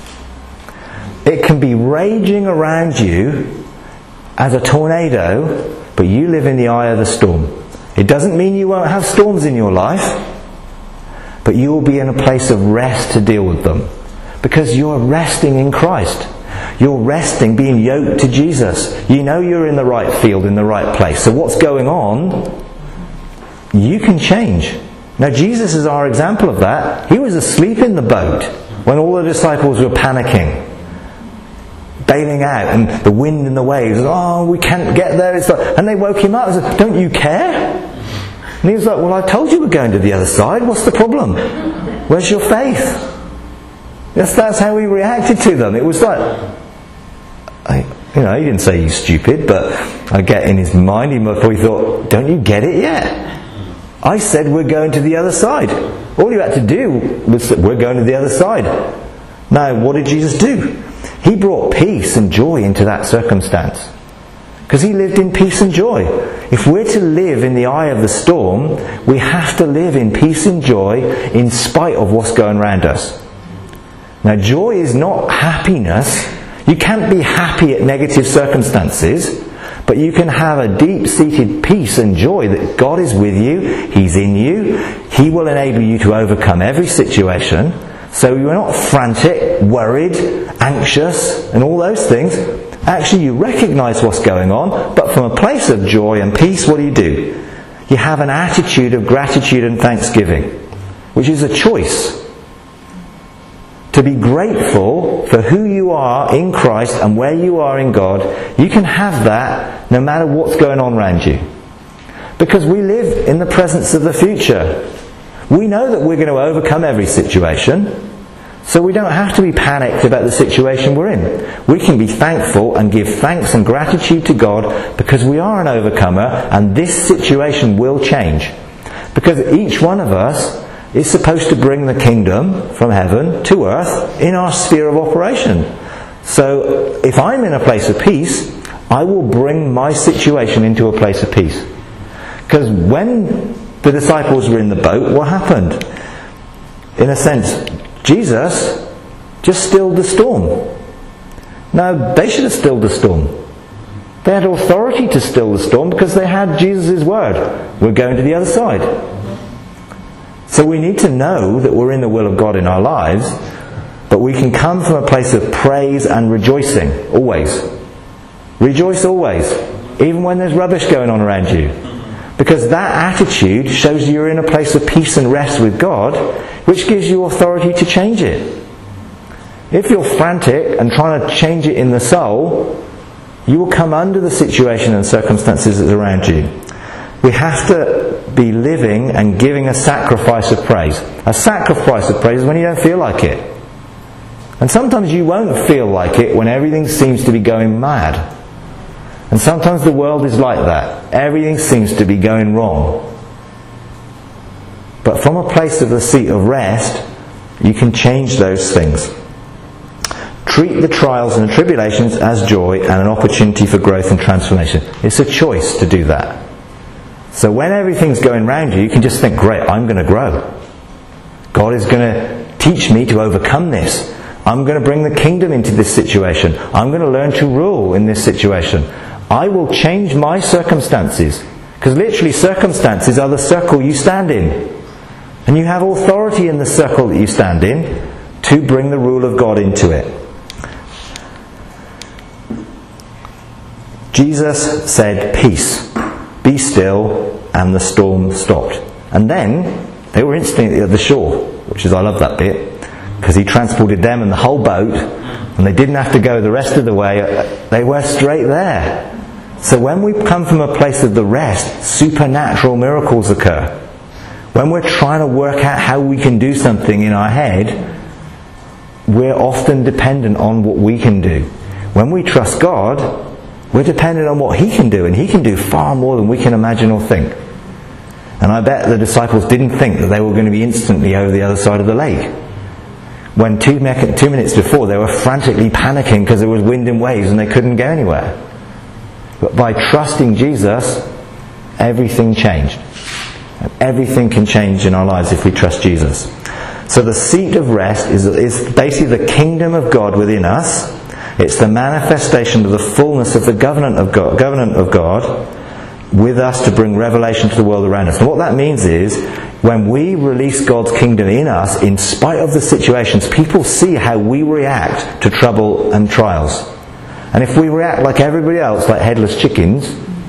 Speaker 1: It can be raging around you as a tornado, but you live in the eye of the storm. It doesn't mean you won't have storms in your life, but you will be in a place of rest to deal with them. Because you're resting in Christ. You're resting, being yoked to Jesus. You know you're in the right field, in the right place. So what's going on, you can change. Now Jesus is our example of that. He was asleep in the boat when all the disciples were panicking, bailing out, and the wind and the waves, oh, we can't get there. And they woke him up and said, don't you care? And he was like, well, I told you we're going to the other side. What's the problem? Where's your faith? Yes, that's how he reacted to them. It was like, he didn't say he's stupid, but I get in his mind, he probably thought, don't you get it yet? I said we're going to the other side. All you had to do was say, we're going to the other side. Now, what did Jesus do? He brought peace and joy into that circumstance. Because he lived in peace and joy. If we're to live in the eye of the storm, we have to live in peace and joy in spite of what's going around us. Now, joy is not happiness. You can't be happy at negative circumstances, but you can have a deep-seated peace and joy that God is with you, He's in you, He will enable you to overcome every situation. So you're not frantic, worried, anxious, and all those things. Actually, you recognise what's going on, but from a place of joy and peace, what do? You have an attitude of gratitude and thanksgiving, which is a choice. To be grateful for who you are in Christ and where you are in God, you can have that no matter what's going on around you. Because we live in the presence of the future. We know that we're going to overcome every situation. So we don't have to be panicked about the situation we're in. We can be thankful and give thanks and gratitude to God because we are an overcomer and this situation will change. Because each one of us is supposed to bring the kingdom from heaven to earth in our sphere of operation. So if I'm in a place of peace, I will bring my situation into a place of peace. Because when the disciples were in the boat, what happened? In a sense, Jesus just stilled the storm. No, they should have stilled the storm. They had authority to still the storm because they had Jesus' word. We're going to the other side. So we need to know that we're in the will of God in our lives, but we can come from a place of praise and rejoicing, always. Rejoice always, even when there's rubbish going on around you. Because that attitude shows you're in a place of peace and rest with God, which gives you authority to change it. If you're frantic and trying to change it in the soul, you will come under the situation and circumstances that's around you. We have to be living and giving a sacrifice of praise. A sacrifice of praise is when you don't feel like it. And sometimes you won't feel like it when everything seems to be going mad. And sometimes the world is like that. Everything seems to be going wrong. But from a place of the seat of rest, you can change those things. Treat the trials and the tribulations as joy and an opportunity for growth and transformation. It's a choice to do that. So when everything's going round you, you can just think, great, I'm going to grow. God is going to teach me to overcome this. I'm going to bring the kingdom into this situation. I'm going to learn to rule in this situation. I will change my circumstances. Because literally circumstances are the circle you stand in. And you have authority in the circle that you stand in to bring the rule of God into it. Jesus said, "Peace, be still," and the storm stopped. And then they were instantly at the shore, which is, I love that bit, because he transported them and the whole boat, and they didn't have to go the rest of the way. They were straight there. So when we come from a place of the rest, supernatural miracles occur. When we're trying to work out how we can do something in our head, we're often dependent on what we can do. When we trust God, we're dependent on what He can do, and He can do far more than we can imagine or think. And I bet the disciples didn't think that they were going to be instantly over the other side of the lake. When 2 minutes before, they were frantically panicking because there was wind and waves and they couldn't go anywhere. But by trusting Jesus, everything changed. And everything can change in our lives if we trust Jesus. So the seat of rest is basically the kingdom of God within us. It's the manifestation of the fullness of the covenant of God with us to bring revelation to the world around us. And what that means is, when we release God's kingdom in us, in spite of the situations, people see how we react to trouble and trials. And if we react like everybody else, like headless chickens,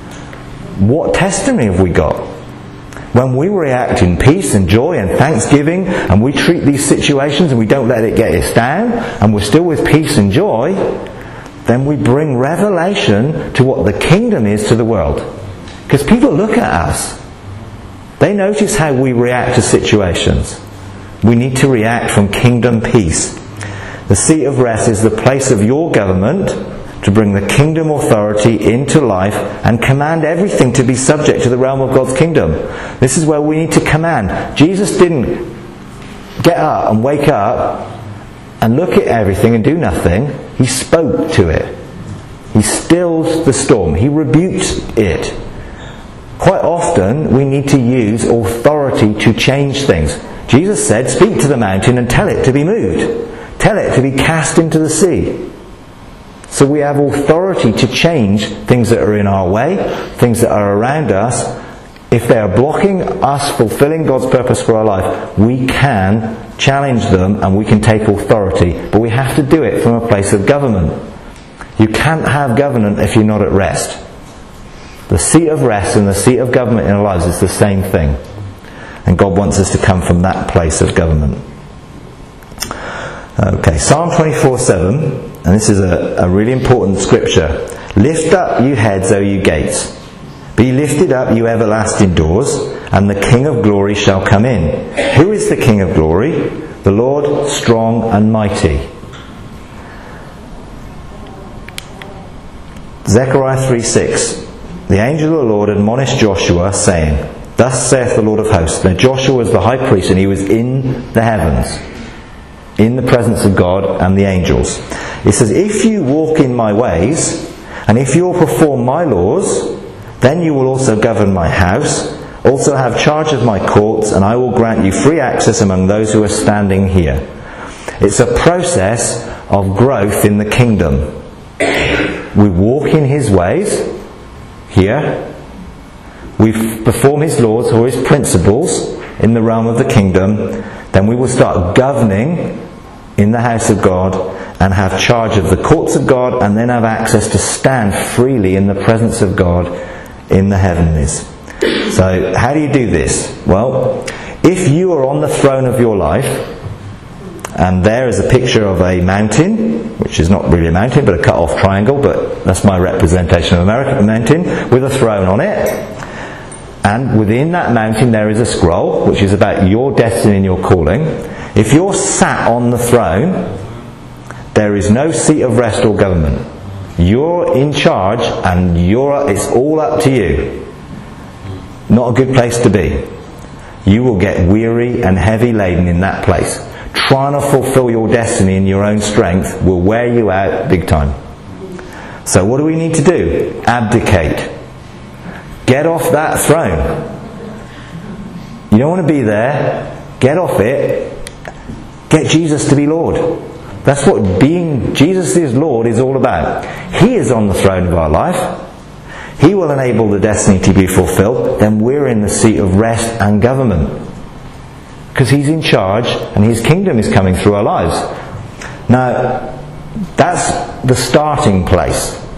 Speaker 1: what testimony have we got? When we react in peace and joy and thanksgiving, and we treat these situations and we don't let it get us down, and we're still with peace and joy, then we bring revelation to what the kingdom is to the world. Because people look at us. They notice how we react to situations. We need to react from kingdom peace. The seat of rest is the place of your government to bring the kingdom authority into life and command everything to be subject to the realm of God's kingdom. This is where we need to command. Jesus didn't get up and wake up and look at everything and do nothing. He spoke to it. He stilled the storm. He rebuked it. Quite often we need to use authority to change things. Jesus said, "Speak to the mountain and tell it to be moved. Tell it to be cast into the sea." So we have authority to change things that are in our way, things that are around us. If they are blocking us fulfilling God's purpose for our life, we can challenge them and we can take authority. But we have to do it from a place of government. You can't have government if you're not at rest. The seat of rest and the seat of government in our lives is the same thing. And God wants us to come from that place of government. Okay, Psalm 24:7, and this is a really important scripture. "Lift up, you heads, O you gates. Be lifted up, you everlasting doors, and the King of glory shall come in. Who is the King of glory? The Lord strong and mighty." Zechariah 3:6. "The angel of the Lord admonished Joshua, saying, Thus saith the Lord of hosts." Now Joshua was the high priest and he was in the heavens, in the presence of God and the angels. It says, "If you walk in my ways, and if you will perform my laws, then you will also govern my house, also have charge of my courts, and I will grant you free access among those who are standing here." It's a process of growth in the kingdom. We walk in His ways here. We perform His laws or His principles in the realm of the kingdom. Then we will start governing in the house of God and have charge of the courts of God, and then have access to stand freely in the presence of God in the heavenlies. So how do you do this? Well, if you are on the throne of your life, and there is a picture of a mountain, which is not really a mountain but a cut off triangle, but that's my representation of a mountain with a throne on it, and within that mountain there is a scroll which is about your destiny and your calling. If you're sat on the throne, there is no seat of rest or government. You're in charge and it's all up to you. Not a good place to be. You will get weary and heavy laden in that place. Trying to fulfill your destiny in your own strength will wear you out big time. So what do we need to do? Abdicate. Get off that throne. You don't want to be there. Get off it. Get Jesus to be Lord. That's what being Jesus is Lord is all about. He is on the throne of our life. He will enable the destiny to be fulfilled. Then we're in the seat of rest and government. Because He's in charge and His kingdom is coming through our lives. Now, that's the starting place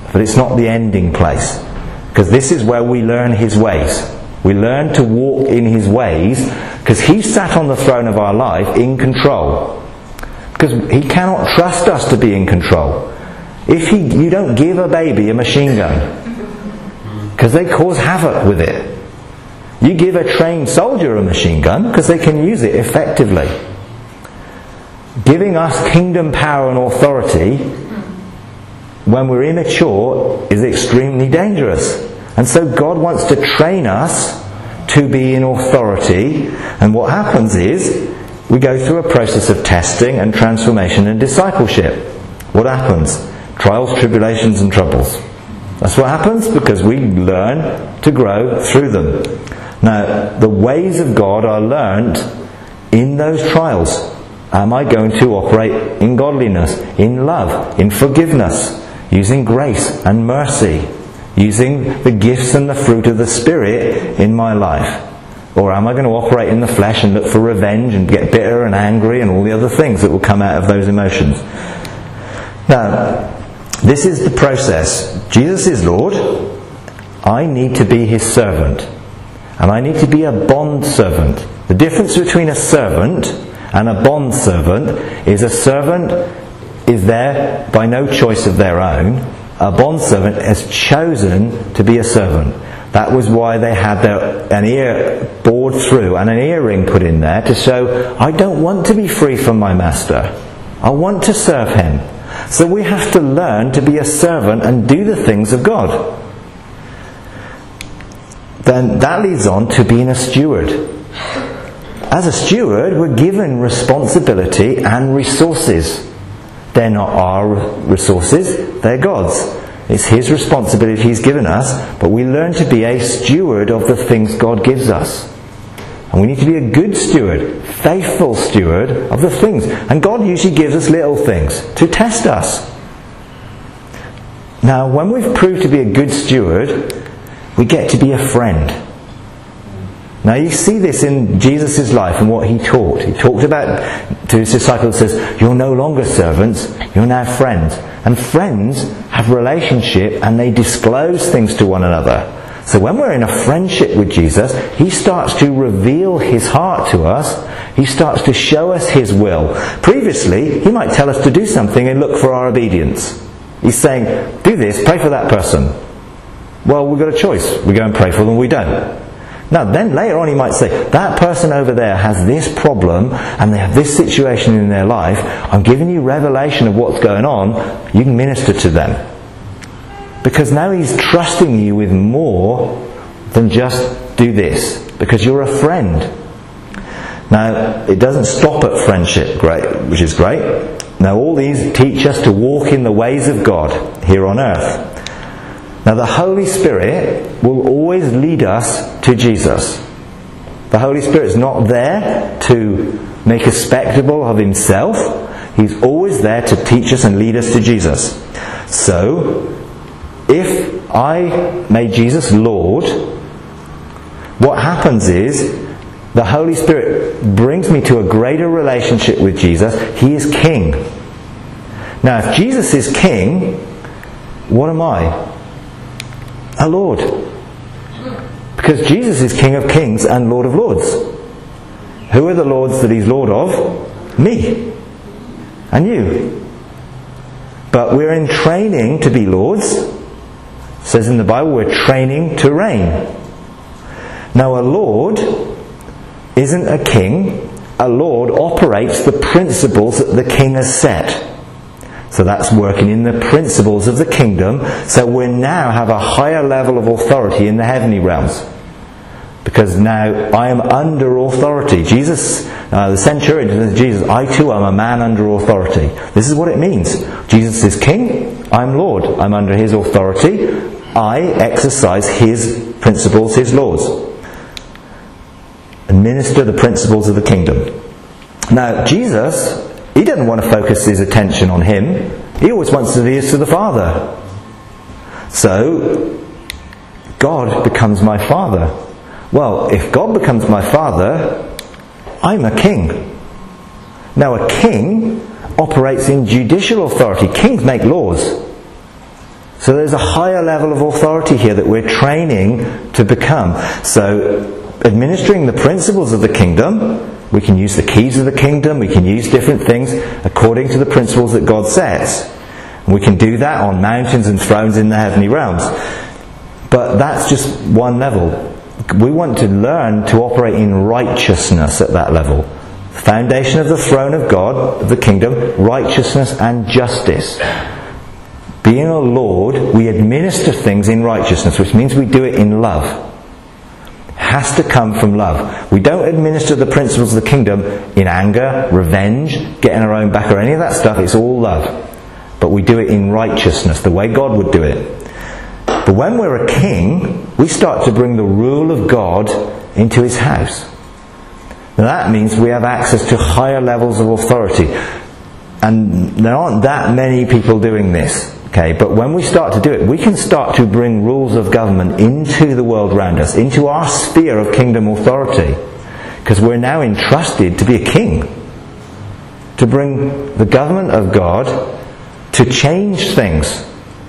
Speaker 1: but it's not the ending place. Because this is where we learn His ways. We learn to walk in His ways, because He sat on the throne of our life in control. Because He cannot trust us to be in control. You don't give a baby a machine gun, because they cause havoc with it. You give a trained soldier a machine gun, because they can use it effectively. Giving us kingdom power and authority when we're immature is extremely dangerous. And so God wants to train us to be in authority, and what happens is we go through a process of testing and transformation and discipleship. What happens? Trials, tribulations and troubles. That's what happens, because we learn to grow through them. Now, the ways of God are learned in those trials. Am I going to operate in godliness, in love, in forgiveness, using grace and mercy, using the gifts and the fruit of the Spirit in my life? Or am I going to operate in the flesh and look for revenge and get bitter and angry and all the other things that will come out of those emotions? Now, this is the process. Jesus is Lord. I need to be His servant. And I need to be a bond servant. The difference between a servant and a bond servant is a servant is there by no choice of their own. A bond servant has chosen to be a servant. That was why they had an ear bored through and an earring put in there to show, I don't want to be free from my master. I want to serve him. So we have to learn to be a servant and do the things of God. Then that leads on to being a steward. As a steward, we're given responsibility and resources. They're not our resources, they're God's. It's His responsibility He's given us, but we learn to be a steward of the things God gives us. And we need to be a good steward, faithful steward of the things. And God usually gives us little things to test us. Now, when we've proved to be a good steward, we get to be a friend. Now you see this in Jesus' life and what He taught. He talked about to His disciples, says, you're no longer servants, you're now friends. And friends have relationship and they disclose things to one another. So when we're in a friendship with Jesus, He starts to reveal His heart to us. He starts to show us His will. Previously, He might tell us to do something and look for our obedience. He's saying, do this, pray for that person. Well, we've got a choice. We go and pray for them, we don't. Now then later on He might say, that person over there has this problem and they have this situation in their life. I'm giving you revelation of what's going on. You can minister to them. Because now He's trusting you with more than just do this. Because you're a friend. Now, it doesn't stop at friendship, which is great. Now all these teach us to walk in the ways of God here on earth. Now the Holy Spirit will always lead us to Jesus. The Holy Spirit is not there to make a spectacle of Himself. He's always there to teach us and lead us to Jesus. So, if I made Jesus Lord, what happens is the Holy Spirit brings me to a greater relationship with Jesus. He is King. Now if Jesus is King, what am I? A Lord. Because Jesus is King of Kings and Lord of Lords. Who are the Lords that He's Lord of? Me. And you. But we're in training to be Lords. It says in the Bible we're training to reign. Now a Lord isn't a king. A Lord operates the principles that the king has set. So that's working in the principles of the kingdom. So we now have a higher level of authority in the heavenly realms. Because now I am under authority. Jesus, the centurion says, Jesus, I too am a man under authority. This is what it means. Jesus is king, I'm Lord. I'm under His authority. I exercise His principles, His laws. Administer the principles of the kingdom. Now Jesus, He doesn't want to focus His attention on Him. He always wants to lead us to the Father. So, God becomes my Father. Well, if God becomes my Father, I'm a king. Now a king operates in judicial authority. Kings make laws. So there's a higher level of authority here that we're training to become. So administering the principles of the kingdom, we can use the keys of the kingdom, we can use different things according to the principles that God sets. And we can do that on mountains and thrones in the heavenly realms. But that's just one level. We want to learn to operate in righteousness at that level. The foundation of the throne of God, of the kingdom, righteousness and justice. Being a Lord, we administer things in righteousness, which means we do it in love. Has to come from love. We don't administer the principles of the kingdom in anger, revenge, getting our own back or any of that stuff. It's all love. But we do it in righteousness, the way God would do it. But when we're a king, we start to bring the rule of God into his house. Now that means we have access to higher levels of authority. And there aren't that many people doing this. Okay, but when we start to do it, we can start to bring rules of government into the world around us, into our sphere of kingdom authority. Because we're now entrusted to be a king. To bring the government of God to change things.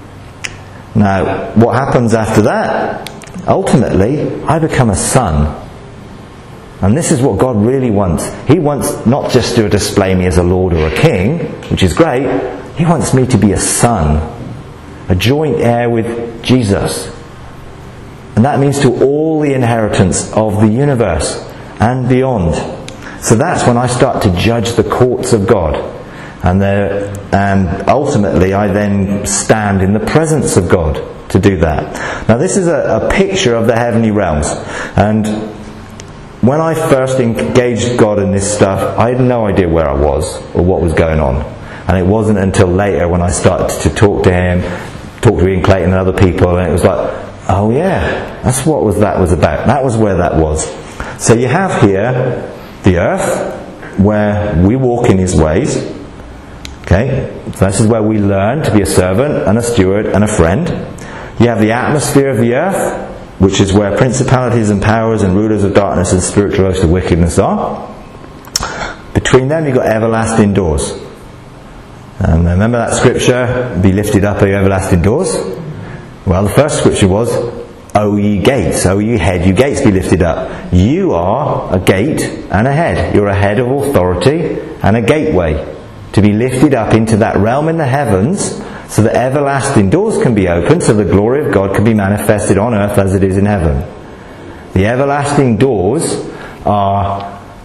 Speaker 1: Now, what happens after that? Ultimately, I become a son. And this is what God really wants. He wants not just to display me as a lord or a king, which is great. He wants me to be a son, a joint heir with Jesus. And that means to all the inheritance of the universe and beyond. So that's when I start to judge the courts of God. And ultimately I then stand in the presence of God to do that. Now this is a picture of the heavenly realms. And when I first engaged God in this stuff, I had no idea where I was or what was going on. And it wasn't until later when I started to talk to him, talk to Ian Clayton and other people, and it was like, oh yeah, that's what that was about. That was where that was. So you have here the earth, where we walk in his ways. Okay, so this is where we learn to be a servant and a steward and a friend. You have the atmosphere of the earth, which is where principalities and powers and rulers of darkness and spiritual hosts of wickedness are. Between them you've got everlasting doors. And remember that scripture, be lifted up, O ye everlasting doors? Well, the first scripture was, O ye gates, O ye head, you gates be lifted up. You are a gate and a head. You're a head of authority and a gateway to be lifted up into that realm in the heavens so that everlasting doors can be opened, so the glory of God can be manifested on earth as it is in heaven. The everlasting doors are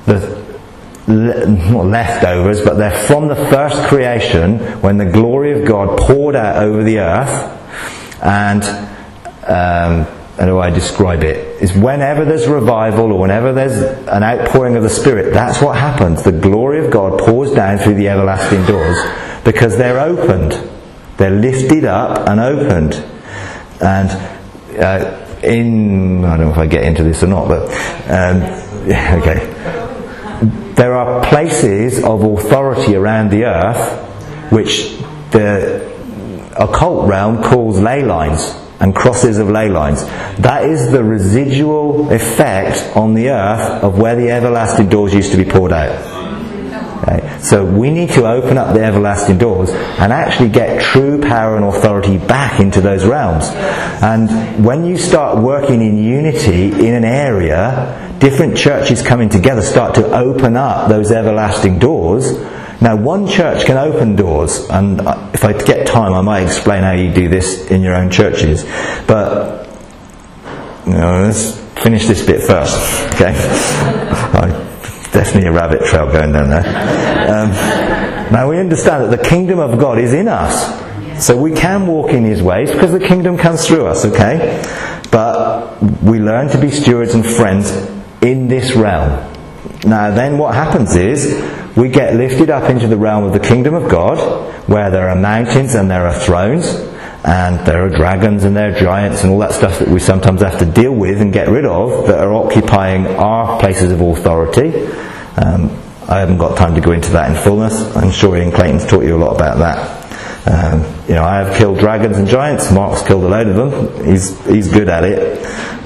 Speaker 1: not leftovers, but they're from the first creation when the glory of God poured out over the earth. And how do I describe it? Is whenever there's revival or whenever there's an outpouring of the Spirit, that's what happens. The glory of God pours down through the everlasting doors because they're opened. They're lifted up and opened. And I don't know if I get into this or not, but okay. There are places of authority around the earth which the occult realm calls ley lines and crosses of ley lines. That is the residual effect on the earth of where the everlasting doors used to be poured out. Okay. So we need to open up the everlasting doors and actually get true power and authority back into those realms. And when you start working in unity in an area, different churches coming together start to open up those everlasting doors. Now one church can open doors, and if I get time I might explain how you do this in your own churches, but let's finish this bit first, okay? Definitely a rabbit trail going down there. Now we understand that the kingdom of God is in us, so we can walk in his ways because the kingdom comes through us, okay? But we learn to be stewards and friends in this realm. Now then what happens is we get lifted up into the realm of the kingdom of God, where there are mountains and there are thrones and there are dragons and there are giants and all that stuff that we sometimes have to deal with and get rid of that are occupying our places of authority. I haven't got time to go into that in fullness. I'm sure Ian Clayton's taught you a lot about that. I have killed dragons and giants. Mark's killed a load of them. He's good at it.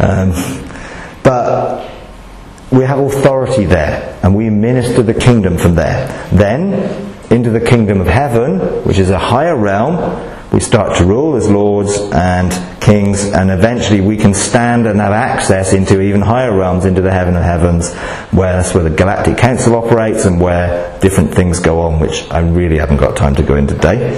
Speaker 1: But we have authority there, and we minister the kingdom from there. Then, into the kingdom of heaven, which is a higher realm, we start to rule as lords and kings, and eventually we can stand and have access into even higher realms, into the heaven of heavens, where that's where the Galactic Council operates and where different things go on, which I really haven't got time to go into today.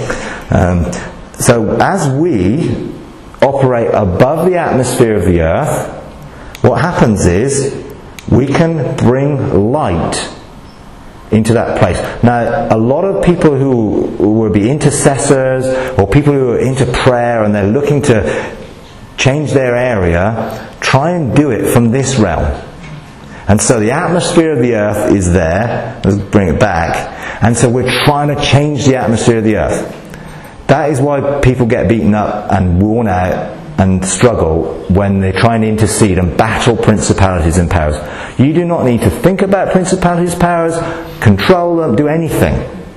Speaker 1: So as we operate above the atmosphere of the earth, what happens is we can bring light into that place. Now, a lot of people who will be intercessors or people who are into prayer and they're looking to change their area, try and do it from this realm. And so the atmosphere of the earth is there. Let's bring it back. And so we're trying to change the atmosphere of the earth. That is why people get beaten up and worn out and struggle when they try and intercede and battle principalities and powers. You do not need to think about principalities, powers, control them, do anything.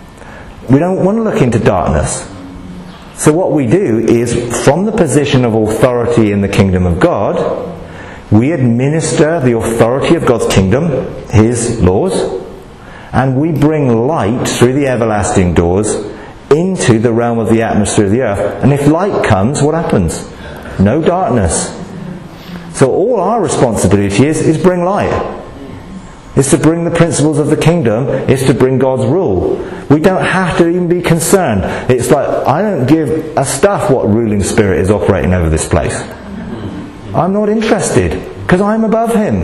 Speaker 1: We don't want to look into darkness. So what we do is, from the position of authority in the kingdom of God, we administer the authority of God's kingdom, His laws, and we bring light through the everlasting doors into the realm of the atmosphere of the earth. And if light comes, what happens? No darkness. So all our responsibility is bring light. It's to bring the principles of the kingdom. It's to bring God's rule. We don't have to even be concerned. It's like, I don't give a stuff what ruling spirit is operating over this place. I'm not interested, because I'm above Him.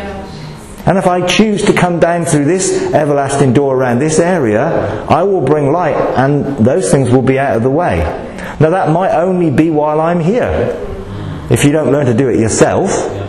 Speaker 1: And if I choose to come down through this everlasting door around this area, I will bring light, and those things will be out of the way. Now that might only be while I'm here. If you don't learn to do it yourself.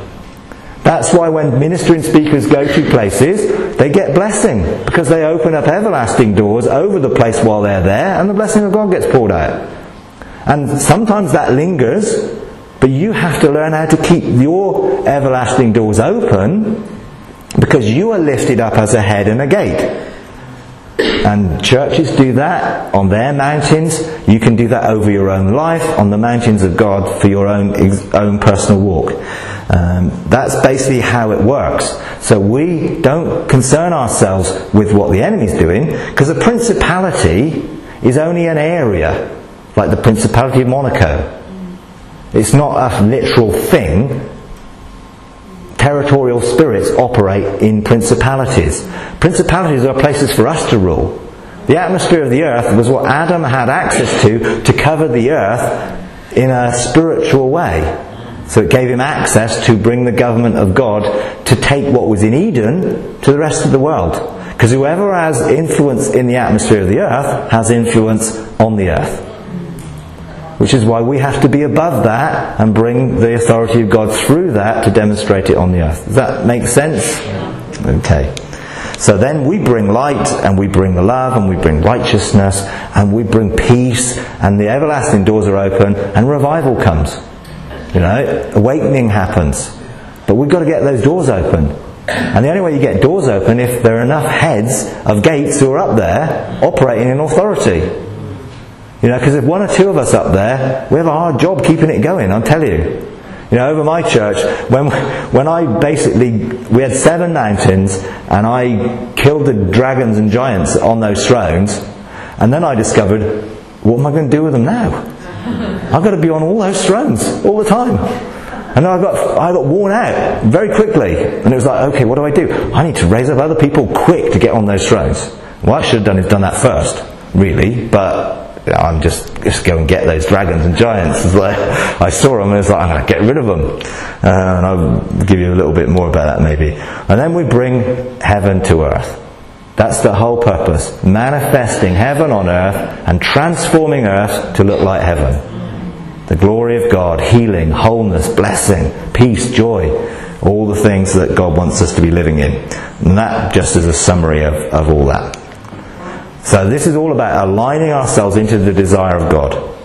Speaker 1: That's why when ministering speakers go to places, they get blessing, because they open up everlasting doors over the place while they're there, and the blessing of God gets poured out. And sometimes that lingers, but you have to learn how to keep your everlasting doors open, because you are lifted up as a head and a gate. And churches do that on their mountains. You can do that over your own life, on the mountains of God, for your own personal walk. That's basically how it works. So we don't concern ourselves with what the enemy's doing, because a principality is only an area, like the Principality of Monaco. It's not a literal thing. Territorial spirits operate in principalities. Principalities are places for us to rule. The atmosphere of the earth was what Adam had access to cover the earth in a spiritual way. So it gave him access to bring the government of God to take what was in Eden to the rest of the world. Because whoever has influence in the atmosphere of the earth has influence on the earth. Which is why we have to be above that and bring the authority of God through that to demonstrate it on the earth. Does that make sense? Okay. So then we bring light, and we bring the love, and we bring righteousness, and we bring peace, and the everlasting doors are open, and revival comes. You know, awakening happens. But we've got to get those doors open. And the only way you get doors open if there are enough heads of gates who are up there operating in authority. You know, because if one or two of us up there, we have a hard job keeping it going, I'll tell you. You know, over my church, when I basically, we had 7 mountains, and I killed the dragons and giants on those thrones, and then I discovered, what am I going to do with them now? I've got to be on all those thrones all the time. And I got worn out very quickly. And it was like, okay, what do? I need to raise up other people quick to get on those thrones. What I should have done is done that first, really, but I'm just go and get those dragons and giants. It's like, I saw them and it's like, I'm going to get rid of them. And I'll give you a little bit more about that maybe. And then we bring heaven to earth. That's the whole purpose. Manifesting heaven on earth and transforming earth to look like heaven. The glory of God, healing, wholeness, blessing, peace, joy. All the things that God wants us to be living in. And that just is a summary of all that. So this is all about aligning ourselves into the desire of God.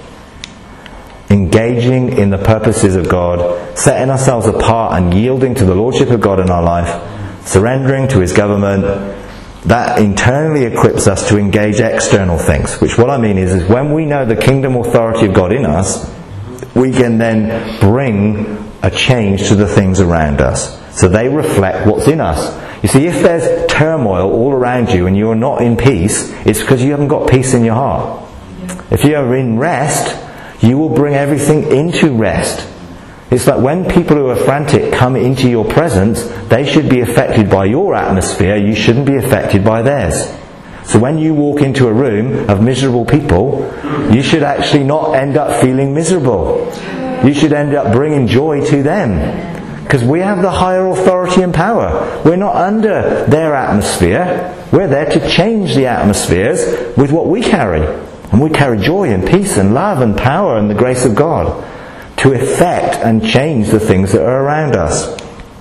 Speaker 1: Engaging in the purposes of God. Setting ourselves apart and yielding to the Lordship of God in our life. Surrendering to His government. That internally equips us to engage external things. Which what I mean is when we know the kingdom authority of God in us, we can then bring a change to the things around us. So they reflect what's in us. You see, if there's turmoil all around you and you're not in peace, it's because you haven't got peace in your heart. If you're in rest You will bring everything into rest. It's like when people who are frantic come into your presence, they should be affected by your atmosphere. You shouldn't be affected by theirs. So when you walk into a room of miserable people, you should actually not end up feeling miserable. You should end up bringing joy to them. Because we have the higher authority and power. We're not under their atmosphere. We're there to change the atmospheres with what we carry. And we carry joy and peace and love and power and the grace of God to affect and change the things that are around us.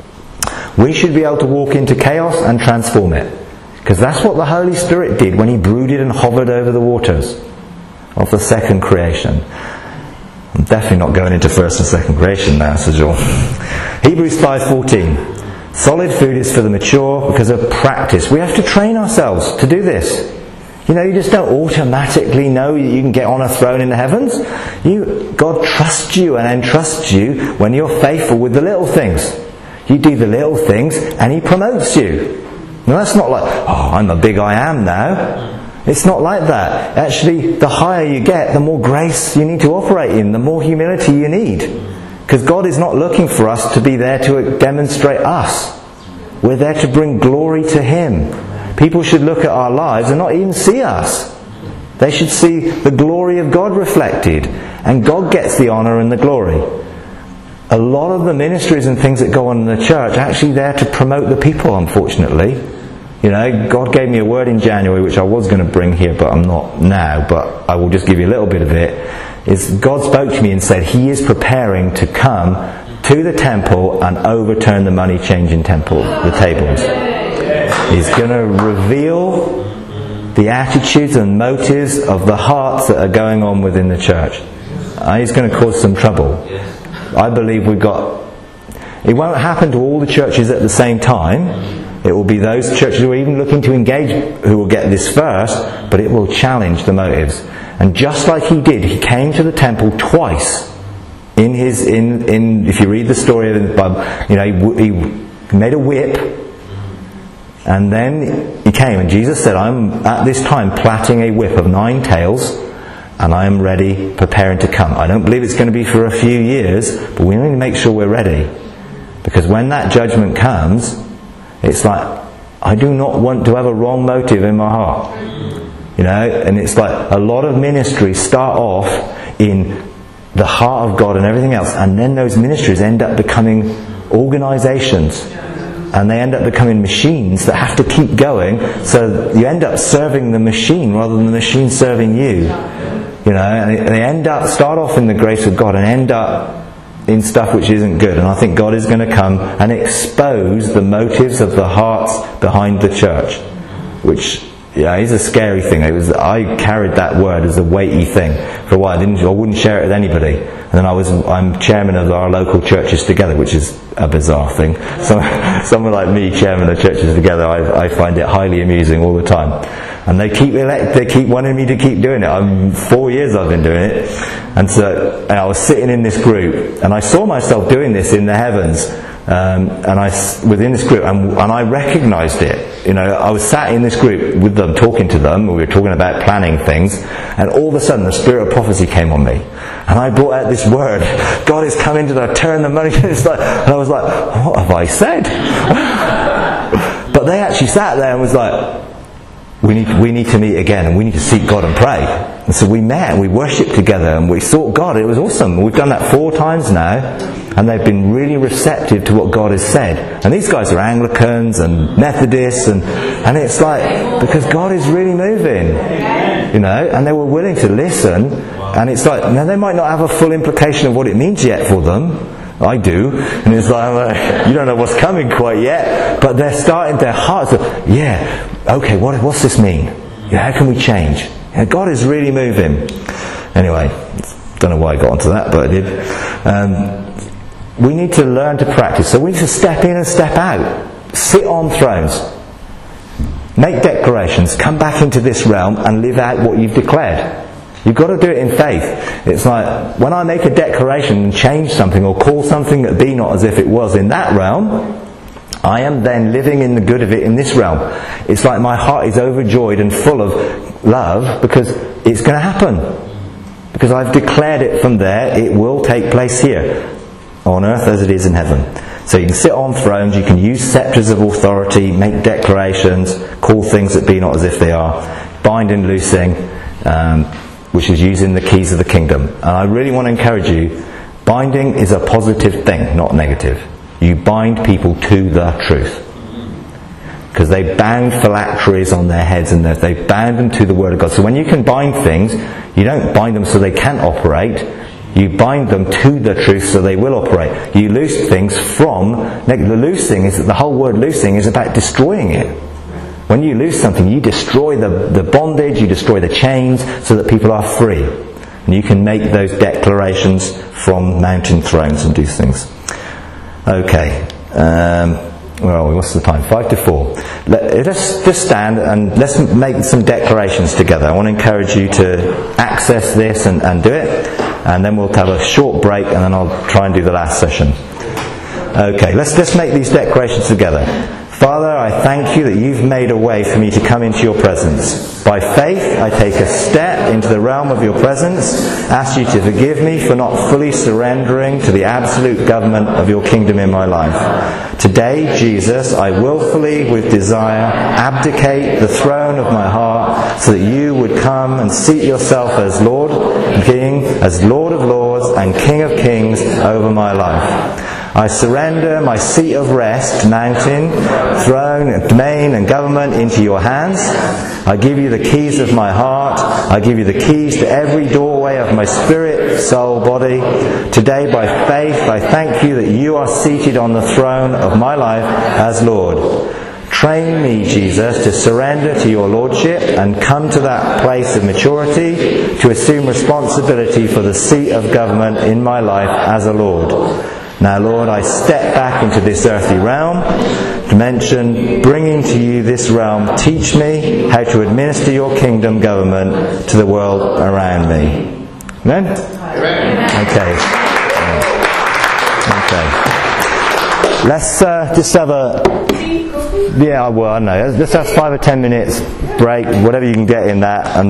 Speaker 1: We should be able to walk into chaos and transform it. Because that's what the Holy Spirit did when He brooded and hovered over the waters of the second creation. I'm definitely not going into first and second creation now, so John. Hebrews 5:14. Solid food is for the mature because of practice. We have to train ourselves to do this. You know, you just don't automatically know you can get on a throne in the heavens. God trusts you and entrusts you when you're faithful with the little things. You do the little things and He promotes you. Now that's not like, oh, I'm a big I am now. It's not like that. Actually, the higher you get, the more grace you need to operate in, the more humility you need. Because God is not looking for us to be there to demonstrate us. We're there to bring glory to Him. People should look at our lives and not even see us. They should see the glory of God reflected. And God gets the honour and the glory. A lot of the ministries and things that go on in the church are actually there to promote the people, unfortunately. You know, God gave me a word in January which I was going to bring here, but I'm not now, but I will just give you a little bit of it. Is God spoke to me and said He is preparing to come to the temple and overturn the money changing temple, the tables. He's going to reveal the attitudes and motives of the hearts that are going on within the church. He's going to cause some trouble. I believe it won't happen to all the churches at the same time. It will be those churches who are even looking to engage who will get this first, but it will challenge the motives. And just like He did, He came to the temple twice. If you read the story of the Bible, you know, he made a whip, and then He came, and Jesus said, I'm at this time plaiting a whip of 9 tails, and I am ready, preparing to come. I don't believe it's going to be for a few years, but we need to make sure we're ready. Because when that judgment comes, it's like, I do not want to have a wrong motive in my heart. You know, and it's like a lot of ministries start off in the heart of God and everything else, and then those ministries end up becoming organisations. And they end up becoming machines that have to keep going, so you end up serving the machine rather than the machine serving you. You know, and they start off in the grace of God and end up in stuff which isn't good. And I think God is going to come and expose the motives of the hearts behind the church, which is a scary thing. I carried that word as a weighty thing for a while. I wouldn't share it with anybody. And then I'm chairman of our local churches together, which is a bizarre thing. So someone like me, chairman of churches together, I find it highly amusing all the time. And they keep wanting me to keep doing it. 4 years I've been doing it. And I was sitting in this group, and I saw myself doing this in the heavens. Within this group, and I recognised it. You know, I was sat in this group with them, talking to them. We were talking about planning things, and all of a sudden, the spirit of prophecy came on me, and I brought out this word: "God is coming to turn the money." And I was like, "What have I said?" But they actually sat there and was like, "We need to meet again, and we need to seek God and pray." And so we met, and we worshipped together, and we sought God. It was awesome. We've done that 4 times now, and they've been really receptive to what God has said. And these guys are Anglicans and Methodists, and it's like, because God is really moving, you know, and they were willing to listen. And it's like, now they might not have a full implication of what it means yet for them. I do, and it's like, you don't know what's coming quite yet, but they're starting, their hearts are, okay, what's this mean? How can we change? God is really moving. Anyway, don't know why I got onto that, but I did. We need to learn to practice. So we need to step in and step out. Sit on thrones. Make declarations. Come back into this realm and live out what you've declared. You've got to do it in faith. It's like, when I make a declaration and change something or call something that be not as if it was in that realm, I am then living in the good of it in this realm. It's like my heart is overjoyed and full of love because it's going to happen. because I've declared it from there. It will take place here, on earth as it is in heaven. So you can sit on thrones, you can use sceptres of authority, make declarations, call things that be not as if they are, bind and loosing, which is using the keys of the kingdom. And I really want to encourage you, binding is a positive thing, not negative. You bind people to the truth. Because they bound phylacteries on their heads and they bound them to the Word of God. So when you can bind things, you don't bind them so they can't operate. You bind them to the truth so they will operate. You loose things from... The loosing is... The whole word loosing is about destroying it. When you loose something, you destroy the bondage, you destroy the chains so that people are free. And you can make those declarations from mountain thrones and do things. Okay. Where are we? What's the time? 5 to 4. Let's just stand and let's make some declarations together. I want to encourage you to access this and do it. And then we'll have a short break and then I'll try and do the last session. Okay, let's make these declarations together. Father, I thank you that you've made a way for me to come into your presence. By faith, I take a step into the realm of your presence. Ask you to forgive me for not fully surrendering to the absolute government of your kingdom in my life. Today, Jesus, I willfully, with desire, abdicate the throne of my heart so that you would come and seat yourself as Lord and King, as Lord of Lords and King of Kings over my life. I surrender my seat of rest, mountain, throne, domain and government into your hands. I give you the keys of my heart. I give you the keys to every doorway of my spirit, soul, body. Today, by faith, I thank you that you are seated on the throne of my life as Lord. Train me, Jesus, to surrender to your Lordship and come to that place of maturity to assume responsibility for the seat of government in my life as a Lord. Now, Lord, I step back into this earthly realm, dimension, bringing to you this realm. Teach me how to administer your kingdom government to the world around me. Amen? Okay. Okay. Let's just have a... Yeah, well, I don't know. Let's have 5 or 10 minutes break, whatever you can get in that. And